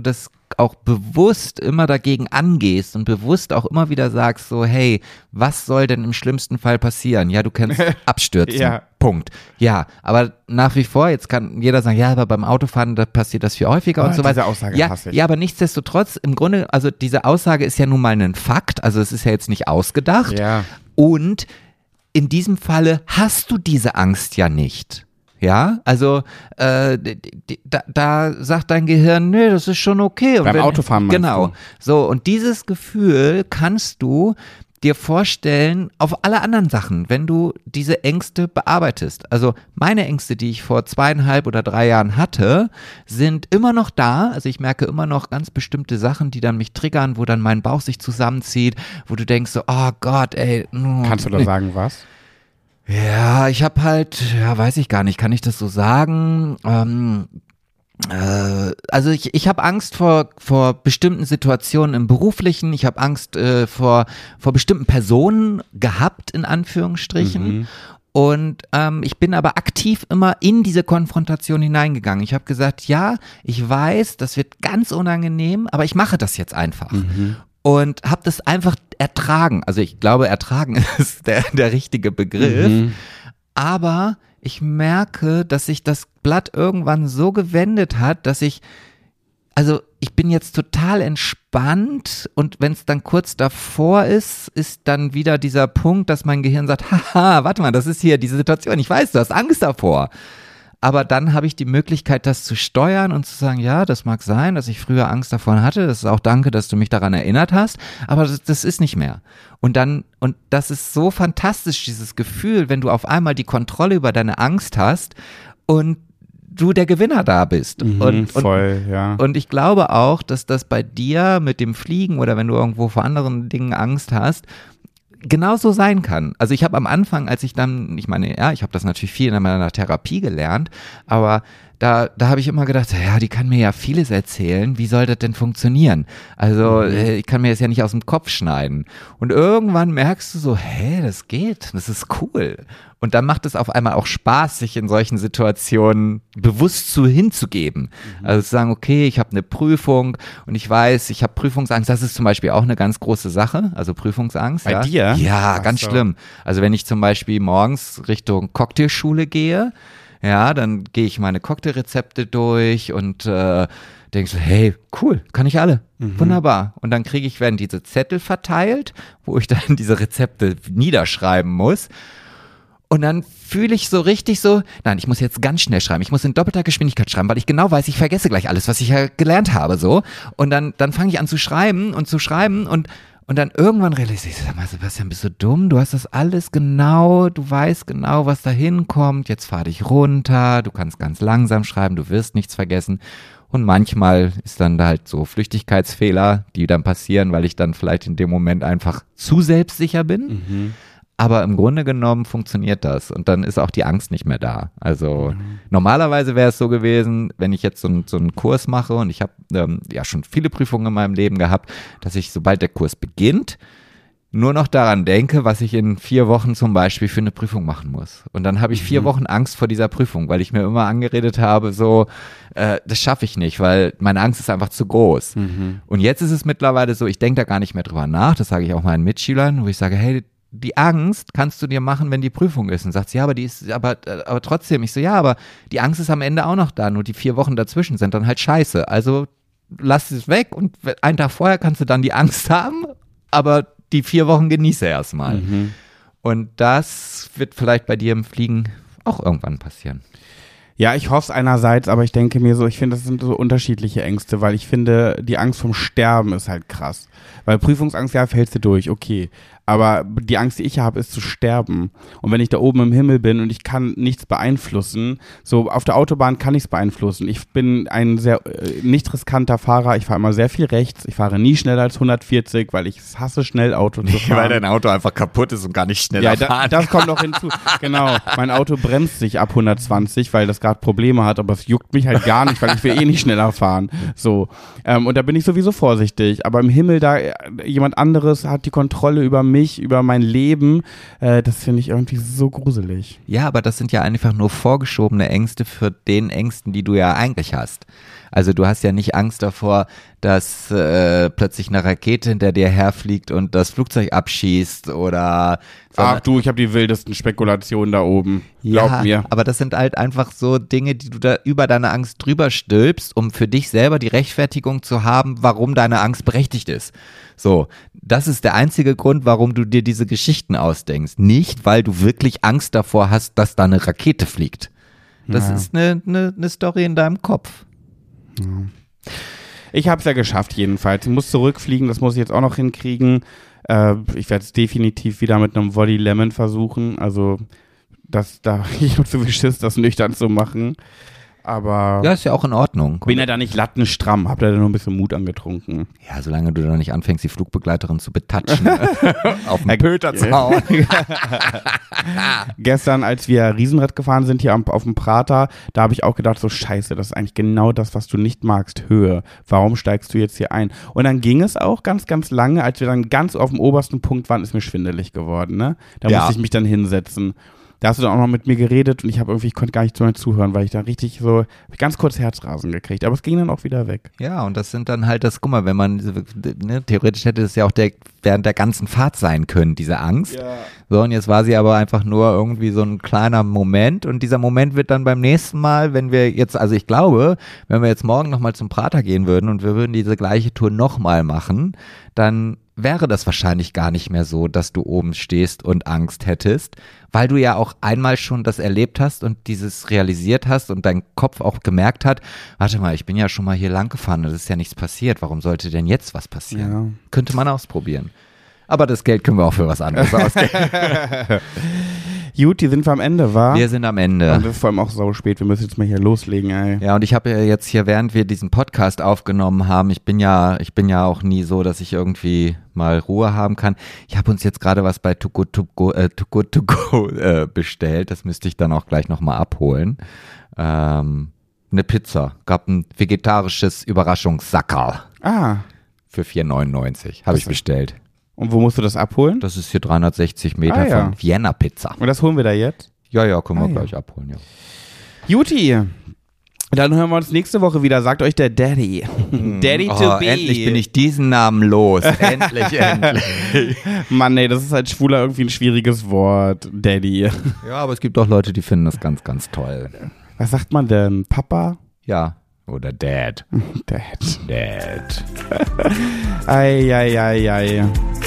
auch bewusst immer dagegen angehst und bewusst auch immer wieder sagst so, hey, was soll denn im schlimmsten Fall passieren? Ja, du kannst abstürzen. Ja. Punkt. Ja, aber nach wie vor, jetzt kann jeder sagen, ja, aber beim Autofahren, da passiert das viel häufiger Oh, und so weiter. diese Aussage ja, hasse ich. ja, aber nichtsdestotrotz, im Grunde, also diese Aussage ist ja nun mal ein Fakt, also es ist ja jetzt nicht ausgedacht. Ja. Und in diesem Falle hast du diese Angst ja nicht. Ja, also äh, d- d- da, da sagt dein Gehirn, nee, das ist schon okay. Und Beim wenn, Autofahren meinst Genau. du? So, und dieses Gefühl kannst du dir vorstellen auf alle anderen Sachen, wenn du diese Ängste bearbeitest. Also meine Ängste, die ich vor zweieinhalb oder drei Jahren hatte, sind immer noch da. Also ich merke immer noch ganz bestimmte Sachen, die dann mich triggern, wo dann mein Bauch sich zusammenzieht, wo du denkst so, oh Gott, ey. mm, Kannst du da sagen, was? Ja, ich habe halt, ja, weiß ich gar nicht, kann ich das so sagen? Ähm, äh, also ich, ich habe Angst vor, vor bestimmten Situationen im Beruflichen, ich habe Angst äh, vor, vor bestimmten Personen gehabt, in Anführungsstrichen. Mhm. Und ähm, ich bin aber aktiv immer in diese Konfrontation hineingegangen. Ich habe gesagt, ja, ich weiß, das wird ganz unangenehm, aber ich mache das jetzt einfach. Mhm. Und habe das einfach ertragen. Also ich glaube, ertragen ist der, der richtige Begriff. Mhm. Aber ich merke, dass sich das Blatt irgendwann so gewendet hat, dass ich, also ich bin jetzt total entspannt und wenn es dann kurz davor ist, ist dann wieder dieser Punkt, dass mein Gehirn sagt, haha, warte mal, das ist hier diese Situation, ich weiß, du hast Angst davor. Aber dann habe ich die Möglichkeit, das zu steuern und zu sagen, ja, das mag sein, dass ich früher Angst davon hatte. Das ist auch danke, dass du mich daran erinnert hast. Aber das, das ist nicht mehr. Und dann, und das ist so fantastisch, dieses Gefühl, wenn du auf einmal die Kontrolle über deine Angst hast und du der Gewinner da bist. Mhm, und, voll, und, ja. und ich glaube auch, dass das bei dir mit dem Fliegen oder wenn du irgendwo vor anderen Dingen Angst hast, genauso sein kann. Also ich habe am Anfang, als ich dann, ich meine, ja, ich habe das natürlich viel in meiner Therapie gelernt, aber da, da habe ich immer gedacht, ja, die kann mir ja vieles erzählen, wie soll das denn funktionieren? Also Mhm. äh, ich kann mir das ja nicht aus dem Kopf schneiden. Und irgendwann merkst du so, hä, das geht, das ist cool. Und dann macht es auf einmal auch Spaß, sich in solchen Situationen bewusst zu hinzugeben. Mhm. Also zu sagen, okay, ich habe eine Prüfung und ich weiß, ich habe Prüfungsangst. Das ist zum Beispiel auch eine ganz große Sache, also Prüfungsangst. Bei ja. dir? Ja, Ach ganz so. schlimm. Also wenn ich zum Beispiel morgens Richtung Cocktailschule gehe, ja, dann gehe ich meine Cocktailrezepte durch und äh, denke so, hey, cool, kann ich alle. Mhm. Wunderbar. Und dann kriege ich, werden diese Zettel verteilt, wo ich dann diese Rezepte niederschreiben muss. Und dann fühle ich so richtig so, nein, ich muss jetzt ganz schnell schreiben. Ich muss in doppelter Geschwindigkeit schreiben, weil ich genau weiß, ich vergesse gleich alles, was ich ja gelernt habe, so. Und dann, dann fange ich an zu schreiben und zu schreiben und, und dann irgendwann realisiere ich, sag mal, Sebastian, bist du dumm? Du hast das alles genau, du weißt genau, was da hinkommt. Jetzt fahr dich runter, du kannst ganz langsam schreiben, du wirst nichts vergessen. Und manchmal ist dann da halt so Flüchtigkeitsfehler, die dann passieren, weil ich dann vielleicht in dem Moment einfach zu selbstsicher bin. Mhm. Aber im Grunde genommen funktioniert das und dann ist auch die Angst nicht mehr da. Also Mhm. normalerweise wäre es so gewesen, wenn ich jetzt so, ein, so einen Kurs mache und ich habe ähm, ja schon viele Prüfungen in meinem Leben gehabt, dass ich, sobald der Kurs beginnt, nur noch daran denke, was ich in vier Wochen zum Beispiel für eine Prüfung machen muss. Und dann habe ich vier Mhm. Wochen Angst vor dieser Prüfung, weil ich mir immer angeredet habe, so, äh, das schaffe ich nicht, weil meine Angst ist einfach zu groß. Mhm. Und jetzt ist es mittlerweile so, ich denke da gar nicht mehr drüber nach, das sage ich auch meinen Mitschülern, wo ich sage, hey, die Angst kannst du dir machen, wenn die Prüfung ist. Und sagt sie, ja, aber die ist, aber, aber trotzdem. Ich so, ja, aber die Angst ist am Ende auch noch da, nur die vier Wochen dazwischen sind dann halt scheiße. Also lass es weg und einen Tag vorher kannst du dann die Angst haben, aber die vier Wochen genieße erstmal. Mhm. Und das wird vielleicht bei dir im Fliegen auch irgendwann passieren. Ja, ich hoffe es einerseits, aber ich denke mir so, ich finde, das sind so unterschiedliche Ängste, weil ich finde, die Angst vom Sterben ist halt krass. Weil Prüfungsangst, ja, fällst du durch, okay. Aber die Angst, die ich habe, ist zu sterben. Und wenn ich da oben im Himmel bin und ich kann nichts beeinflussen, so auf der Autobahn kann ich es beeinflussen. Ich bin ein sehr äh, nicht riskanter Fahrer. Ich fahre immer sehr viel rechts. Ich fahre nie schneller als hundertvierzig, weil ich es hasse, schnell Auto zu fahren. Weil dein Auto einfach kaputt ist und gar nicht schneller Ja, da, das kommt noch hinzu. Genau, mein Auto bremst sich ab hundertzwanzig, weil das gerade Probleme hat, aber es juckt mich halt gar nicht, weil ich will eh nicht schneller fahren. So, ähm, und da bin ich sowieso vorsichtig. Aber im Himmel, da äh, jemand anderes hat die Kontrolle über mich, über mein Leben, äh, das finde ich irgendwie so gruselig. Ja, aber das sind ja einfach nur vorgeschobene Ängste für den Ängsten, die du ja eigentlich hast. Also du hast ja nicht Angst davor, dass äh, plötzlich eine Rakete hinter dir herfliegt und das Flugzeug abschießt oder... Ach du, ich habe die wildesten Spekulationen da oben. Glaub ja, mir. Aber das sind halt einfach so Dinge, die du da über deine Angst drüber stülpst, um für dich selber die Rechtfertigung zu haben, warum deine Angst berechtigt ist. So, das ist der einzige Grund, warum du dir diese Geschichten ausdenkst. Nicht, weil du wirklich Angst davor hast, dass da eine Rakete fliegt. Das Ja. ist eine, eine, eine Story in deinem Kopf. Ja. Ich habe es ja geschafft jedenfalls. Ich muss zurückfliegen, das muss ich jetzt auch noch hinkriegen. Äh, ich werde es definitiv wieder mit einem Wally Lemon versuchen. Also das, da ich habe so viel Schiss, das nüchtern zu machen. Aber Ja, ist ja auch in Ordnung. bin ja da nicht lattenstramm, hab da nur ein bisschen Mut angetrunken. Ja, solange du da nicht anfängst, die Flugbegleiterin zu betatschen, auf dem Pöter zu hauen. Gestern, als wir Riesenrad gefahren sind hier am, auf dem Prater, da habe ich auch gedacht, so scheiße, das ist eigentlich genau das, was du nicht magst, Höhe. Warum steigst du jetzt hier ein? Und dann ging es auch ganz, ganz lange, als wir dann ganz auf dem obersten Punkt waren, ist mir schwindelig geworden, ne? Da Ja. musste ich mich dann hinsetzen. Da hast du dann auch noch mit mir geredet und ich habe irgendwie, ich konnte gar nicht zu mir zuhören, weil ich da richtig so, hab ich ganz kurz Herzrasen gekriegt, aber es ging dann auch wieder weg. Ja, und das sind dann halt das, guck mal, wenn man, ne, theoretisch hätte es ja auch der, während der ganzen Fahrt sein können, diese Angst. Ja. So, und jetzt war sie aber einfach nur irgendwie so ein kleiner Moment und dieser Moment wird dann beim nächsten Mal, wenn wir jetzt, also ich glaube, wenn wir jetzt morgen nochmal zum Prater gehen würden und wir würden diese gleiche Tour nochmal machen, dann wäre das wahrscheinlich gar nicht mehr so, dass du oben stehst und Angst hättest, weil du ja auch einmal schon das erlebt hast und dieses realisiert hast und dein Kopf auch gemerkt hat, warte mal, ich bin ja schon mal hier lang gefahren, das ist ja nichts passiert, warum sollte denn jetzt was passieren? Ja. Könnte man ausprobieren. Aber das Geld können wir auch für was anderes ausgeben. Gut, die sind wir am Ende, wa? Wir sind am Ende. Und das ist vor allem auch sau spät, wir müssen jetzt mal hier loslegen, ey. Ja, und ich habe ja jetzt hier, während wir diesen Podcast aufgenommen haben, ich bin ja, ich bin ja auch nie so, dass ich irgendwie mal Ruhe haben kann. Ich habe uns jetzt gerade was bei Too Good To Go, äh, Too Good To Go äh, bestellt. Das müsste ich dann auch gleich nochmal abholen. Ähm, eine Pizza. Gab ein vegetarisches Überraschungssackerl Ah, für vier neunundneunzig. Habe ich Das- bestellt. und wo musst du das abholen? Das ist hier dreihundertsechzig Meter Ah, ja. von Vienna Pizza. Und das holen wir da jetzt? Ja, ja, können wir Ah, ja. gleich abholen, ja. Juti, dann hören wir uns nächste Woche wieder, sagt euch der Daddy. Daddy to Oh, be. endlich bin ich diesen Namen los. Endlich, endlich. Mann, ey, das ist als Schwuler irgendwie ein schwieriges Wort, Daddy. Ja, aber es gibt auch Leute, die finden das ganz, ganz toll. Was sagt man denn? Papa? Ja, oder Dad. Dad. Dad. Ei, ei, ei, ei.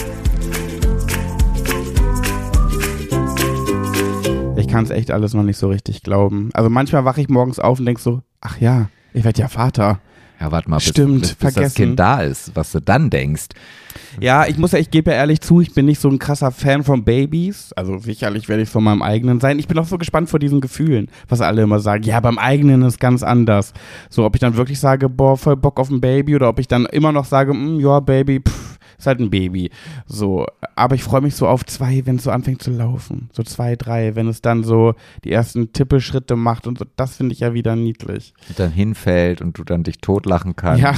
Ich kann es echt alles noch nicht so richtig glauben. Also manchmal wache ich morgens auf und denk so, ach ja, ich werde ja Vater. Ja, warte mal, bis, Stimmt, bis, bis das vergessen. Kind da ist, was du dann denkst. Ja, ich muss ja, ich gebe ja ehrlich zu, ich bin nicht so ein krasser Fan von Babys. Also sicherlich werde ich von meinem eigenen sein. Ich bin auch so gespannt vor diesen Gefühlen, was alle immer sagen. Ja, beim eigenen ist ganz anders. So, ob ich dann wirklich sage, boah, voll Bock auf ein Baby, oder ob ich dann immer noch sage, mm, ja, Baby, pff, ist halt ein Baby. So, aber ich freue mich so auf zwei, wenn es so anfängt zu laufen. So zwei, drei, wenn es dann so die ersten Tippelschritte macht und so. Das finde ich ja wieder niedlich. Und dann hinfällt und du dann dich totlachen kannst. Ja.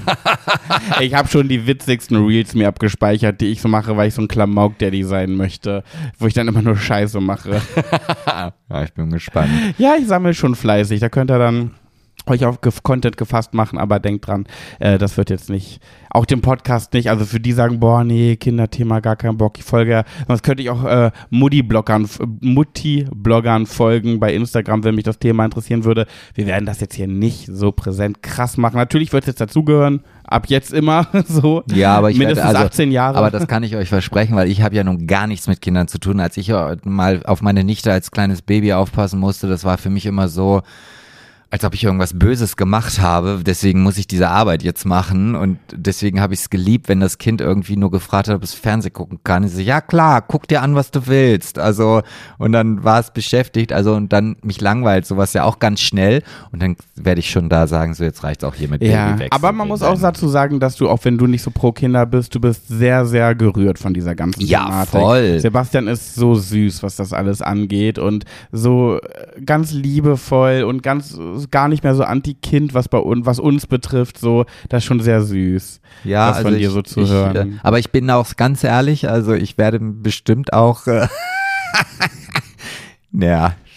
Ich habe schon die witzigsten Reels mir abgespeichert, die ich so mache, weil ich so ein Klamauk-Daddy sein möchte, wo ich dann immer nur Scheiße mache. Ja, ich bin gespannt. Ja, ich sammle schon fleißig, da könnt ihr dann euch auf Ge- Content gefasst machen, aber denkt dran, äh, das wird jetzt nicht, auch dem Podcast nicht, also für die sagen, boah, nee, Kinderthema, gar kein Bock, ich folge ja, sonst könnte ich auch äh, Mutti-Bloggern, f- Mutti-Bloggern folgen bei Instagram, wenn mich das Thema interessieren würde. Wir werden das jetzt hier nicht so präsent krass machen. Natürlich wird es jetzt dazugehören, ab jetzt immer so, Ja, aber ich mindestens werde, also, achtzehn Jahre. Aber das kann ich euch versprechen, weil ich habe ja nun gar nichts mit Kindern zu tun. Als ich äh, mal auf meine Nichte als kleines Baby aufpassen musste, das war für mich immer so, als ob ich irgendwas Böses gemacht habe. Deswegen muss ich diese Arbeit jetzt machen und deswegen habe ich es geliebt, wenn das Kind irgendwie nur gefragt hat, ob es Fernsehen gucken kann. Ich so, ja klar, guck dir an, was du willst. Also, und dann war es beschäftigt, also und dann mich langweilt sowas ja auch ganz schnell und dann werde ich schon da sagen, so jetzt reicht's auch hier mit ja, Babywechsel. aber man muss auch dazu sagen, dass du, auch wenn du nicht so pro Kinder bist, du bist sehr, sehr gerührt von dieser ganzen Ja, Thematik. voll. Sebastian ist so süß, was das alles angeht und so äh, ganz liebevoll und ganz gar nicht mehr so Anti-Kind, was bei uns, was uns betrifft, so, das ist schon sehr süß, ja, das also von dir ich, so zu ich, hören. Äh, aber ich bin auch ganz ehrlich, also ich werde bestimmt auch, äh, ja,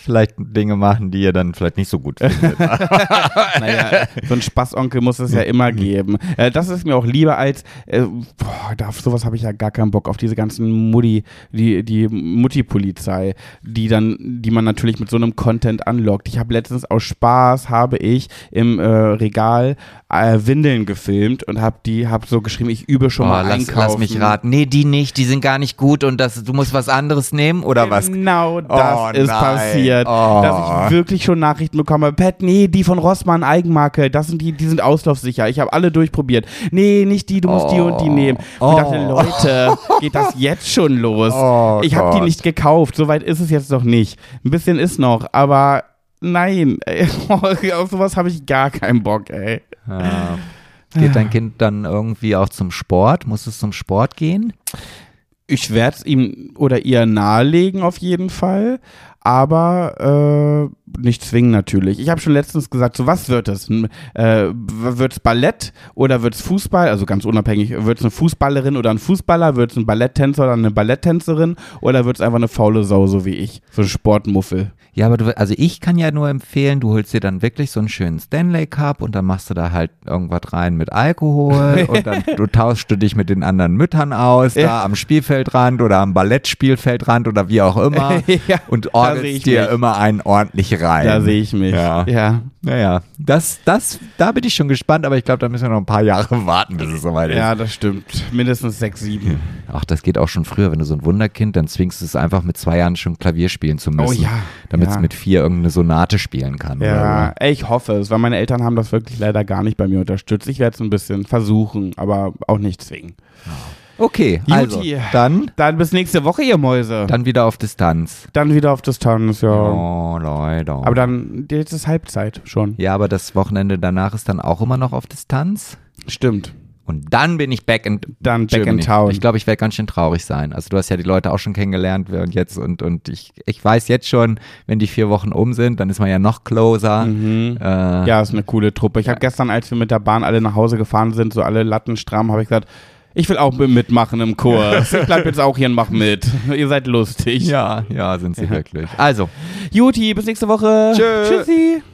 vielleicht Dinge machen, die ihr dann vielleicht nicht so gut findet. Naja, so ein Spaßonkel muss es ja immer geben. Äh, das ist mir auch lieber als, äh, boah, auf sowas habe ich ja gar keinen Bock, auf diese ganzen Mutti, die, die Mutti-Polizei, die dann, die man natürlich mit so einem Content anlockt. Ich habe letztens aus Spaß, habe ich im äh, Regal äh, Windeln gefilmt und habe die, habe so geschrieben, ich übe schon Oh, mal lass, einkaufen. lass mich raten. Nee, die nicht, die sind gar nicht gut und das, du musst was anderes nehmen oder was? Genau das Oh, ist nein. passiert, Oh. dass ich wirklich schon Nachrichten bekomme. Pat, nee, die von Rossmann Eigenmarke, das sind die, die sind auslaufsicher. Ich habe alle durchprobiert. Nee, nicht die, du musst Oh. die und die nehmen. Und ich dachte, Oh. Leute, geht das jetzt schon los? Oh ich habe die Gott. nicht gekauft, soweit ist es jetzt noch nicht. Ein bisschen ist noch, aber nein, ey, auf sowas habe ich gar keinen Bock, ey. Ja. Geht dein Kind dann irgendwie auch zum Sport? Muss es zum Sport gehen? Ich werde es ihm oder ihr nahelegen auf jeden Fall, aber äh, nicht zwingen natürlich. Ich habe schon letztens gesagt, so was wird es? Äh, wird es Ballett oder wird es Fußball? Also ganz unabhängig, wird es eine Fußballerin oder ein Fußballer? Wird es ein Balletttänzer oder eine Balletttänzerin? Oder wird es einfach eine faule Sau, so wie ich? So ein Sportmuffel. Ja, aber du, also ich kann ja nur empfehlen, du holst dir dann wirklich so einen schönen Stanley Cup und dann machst du da halt irgendwas rein mit Alkohol und dann du tauschst du dich mit den anderen Müttern aus, Ja. da am Spielfeldrand oder am Ballettspielfeldrand oder wie auch immer Ja, und da seh orgelst ich dir mich. immer einen ordentlich rein. Da sehe ich mich. Ja. ja. Naja, das, das, da bin ich schon gespannt, aber ich glaube, da müssen wir noch ein paar Jahre warten, bis es soweit ist. Ja, das stimmt. Mindestens sechs, sieben. Ach, das geht auch schon früher, wenn du so ein Wunderkind, dann zwingst du es einfach mit zwei Jahren schon Klavier spielen zu müssen. Oh ja. Damit es ja. mit vier irgendeine Sonate spielen kann. Ja, Oder ey, ich hoffe es, weil meine Eltern haben das wirklich leider gar nicht bei mir unterstützt. Ich werde es ein bisschen versuchen, aber auch nicht zwingen. so. Okay, also Juti. dann, Dann bis nächste Woche, ihr Mäuse. dann wieder auf Distanz. Dann wieder auf Distanz, ja. Oh, Leute. Aber dann, jetzt ist Halbzeit schon. Ja, aber das Wochenende danach ist dann auch immer noch auf Distanz. Stimmt. Und dann bin ich back in Dann back in Germany. town. Ich glaube, ich werde ganz schön traurig sein. Also du hast ja die Leute auch schon kennengelernt und jetzt und, und ich, ich weiß jetzt schon, wenn die vier Wochen um sind, dann ist man ja noch closer. Mhm. Äh, Ja, ist eine coole Truppe. Ich habe gestern, als wir mit der Bahn alle nach Hause gefahren sind, so alle Latten stramm, habe ich gesagt, ich will auch mitmachen im Kurs. Ich bleib jetzt auch hier und mach mit. Ihr seid lustig. ja, ja, sind sie wirklich. Also, Juti, bis nächste Woche. Tschö. Tschüssi.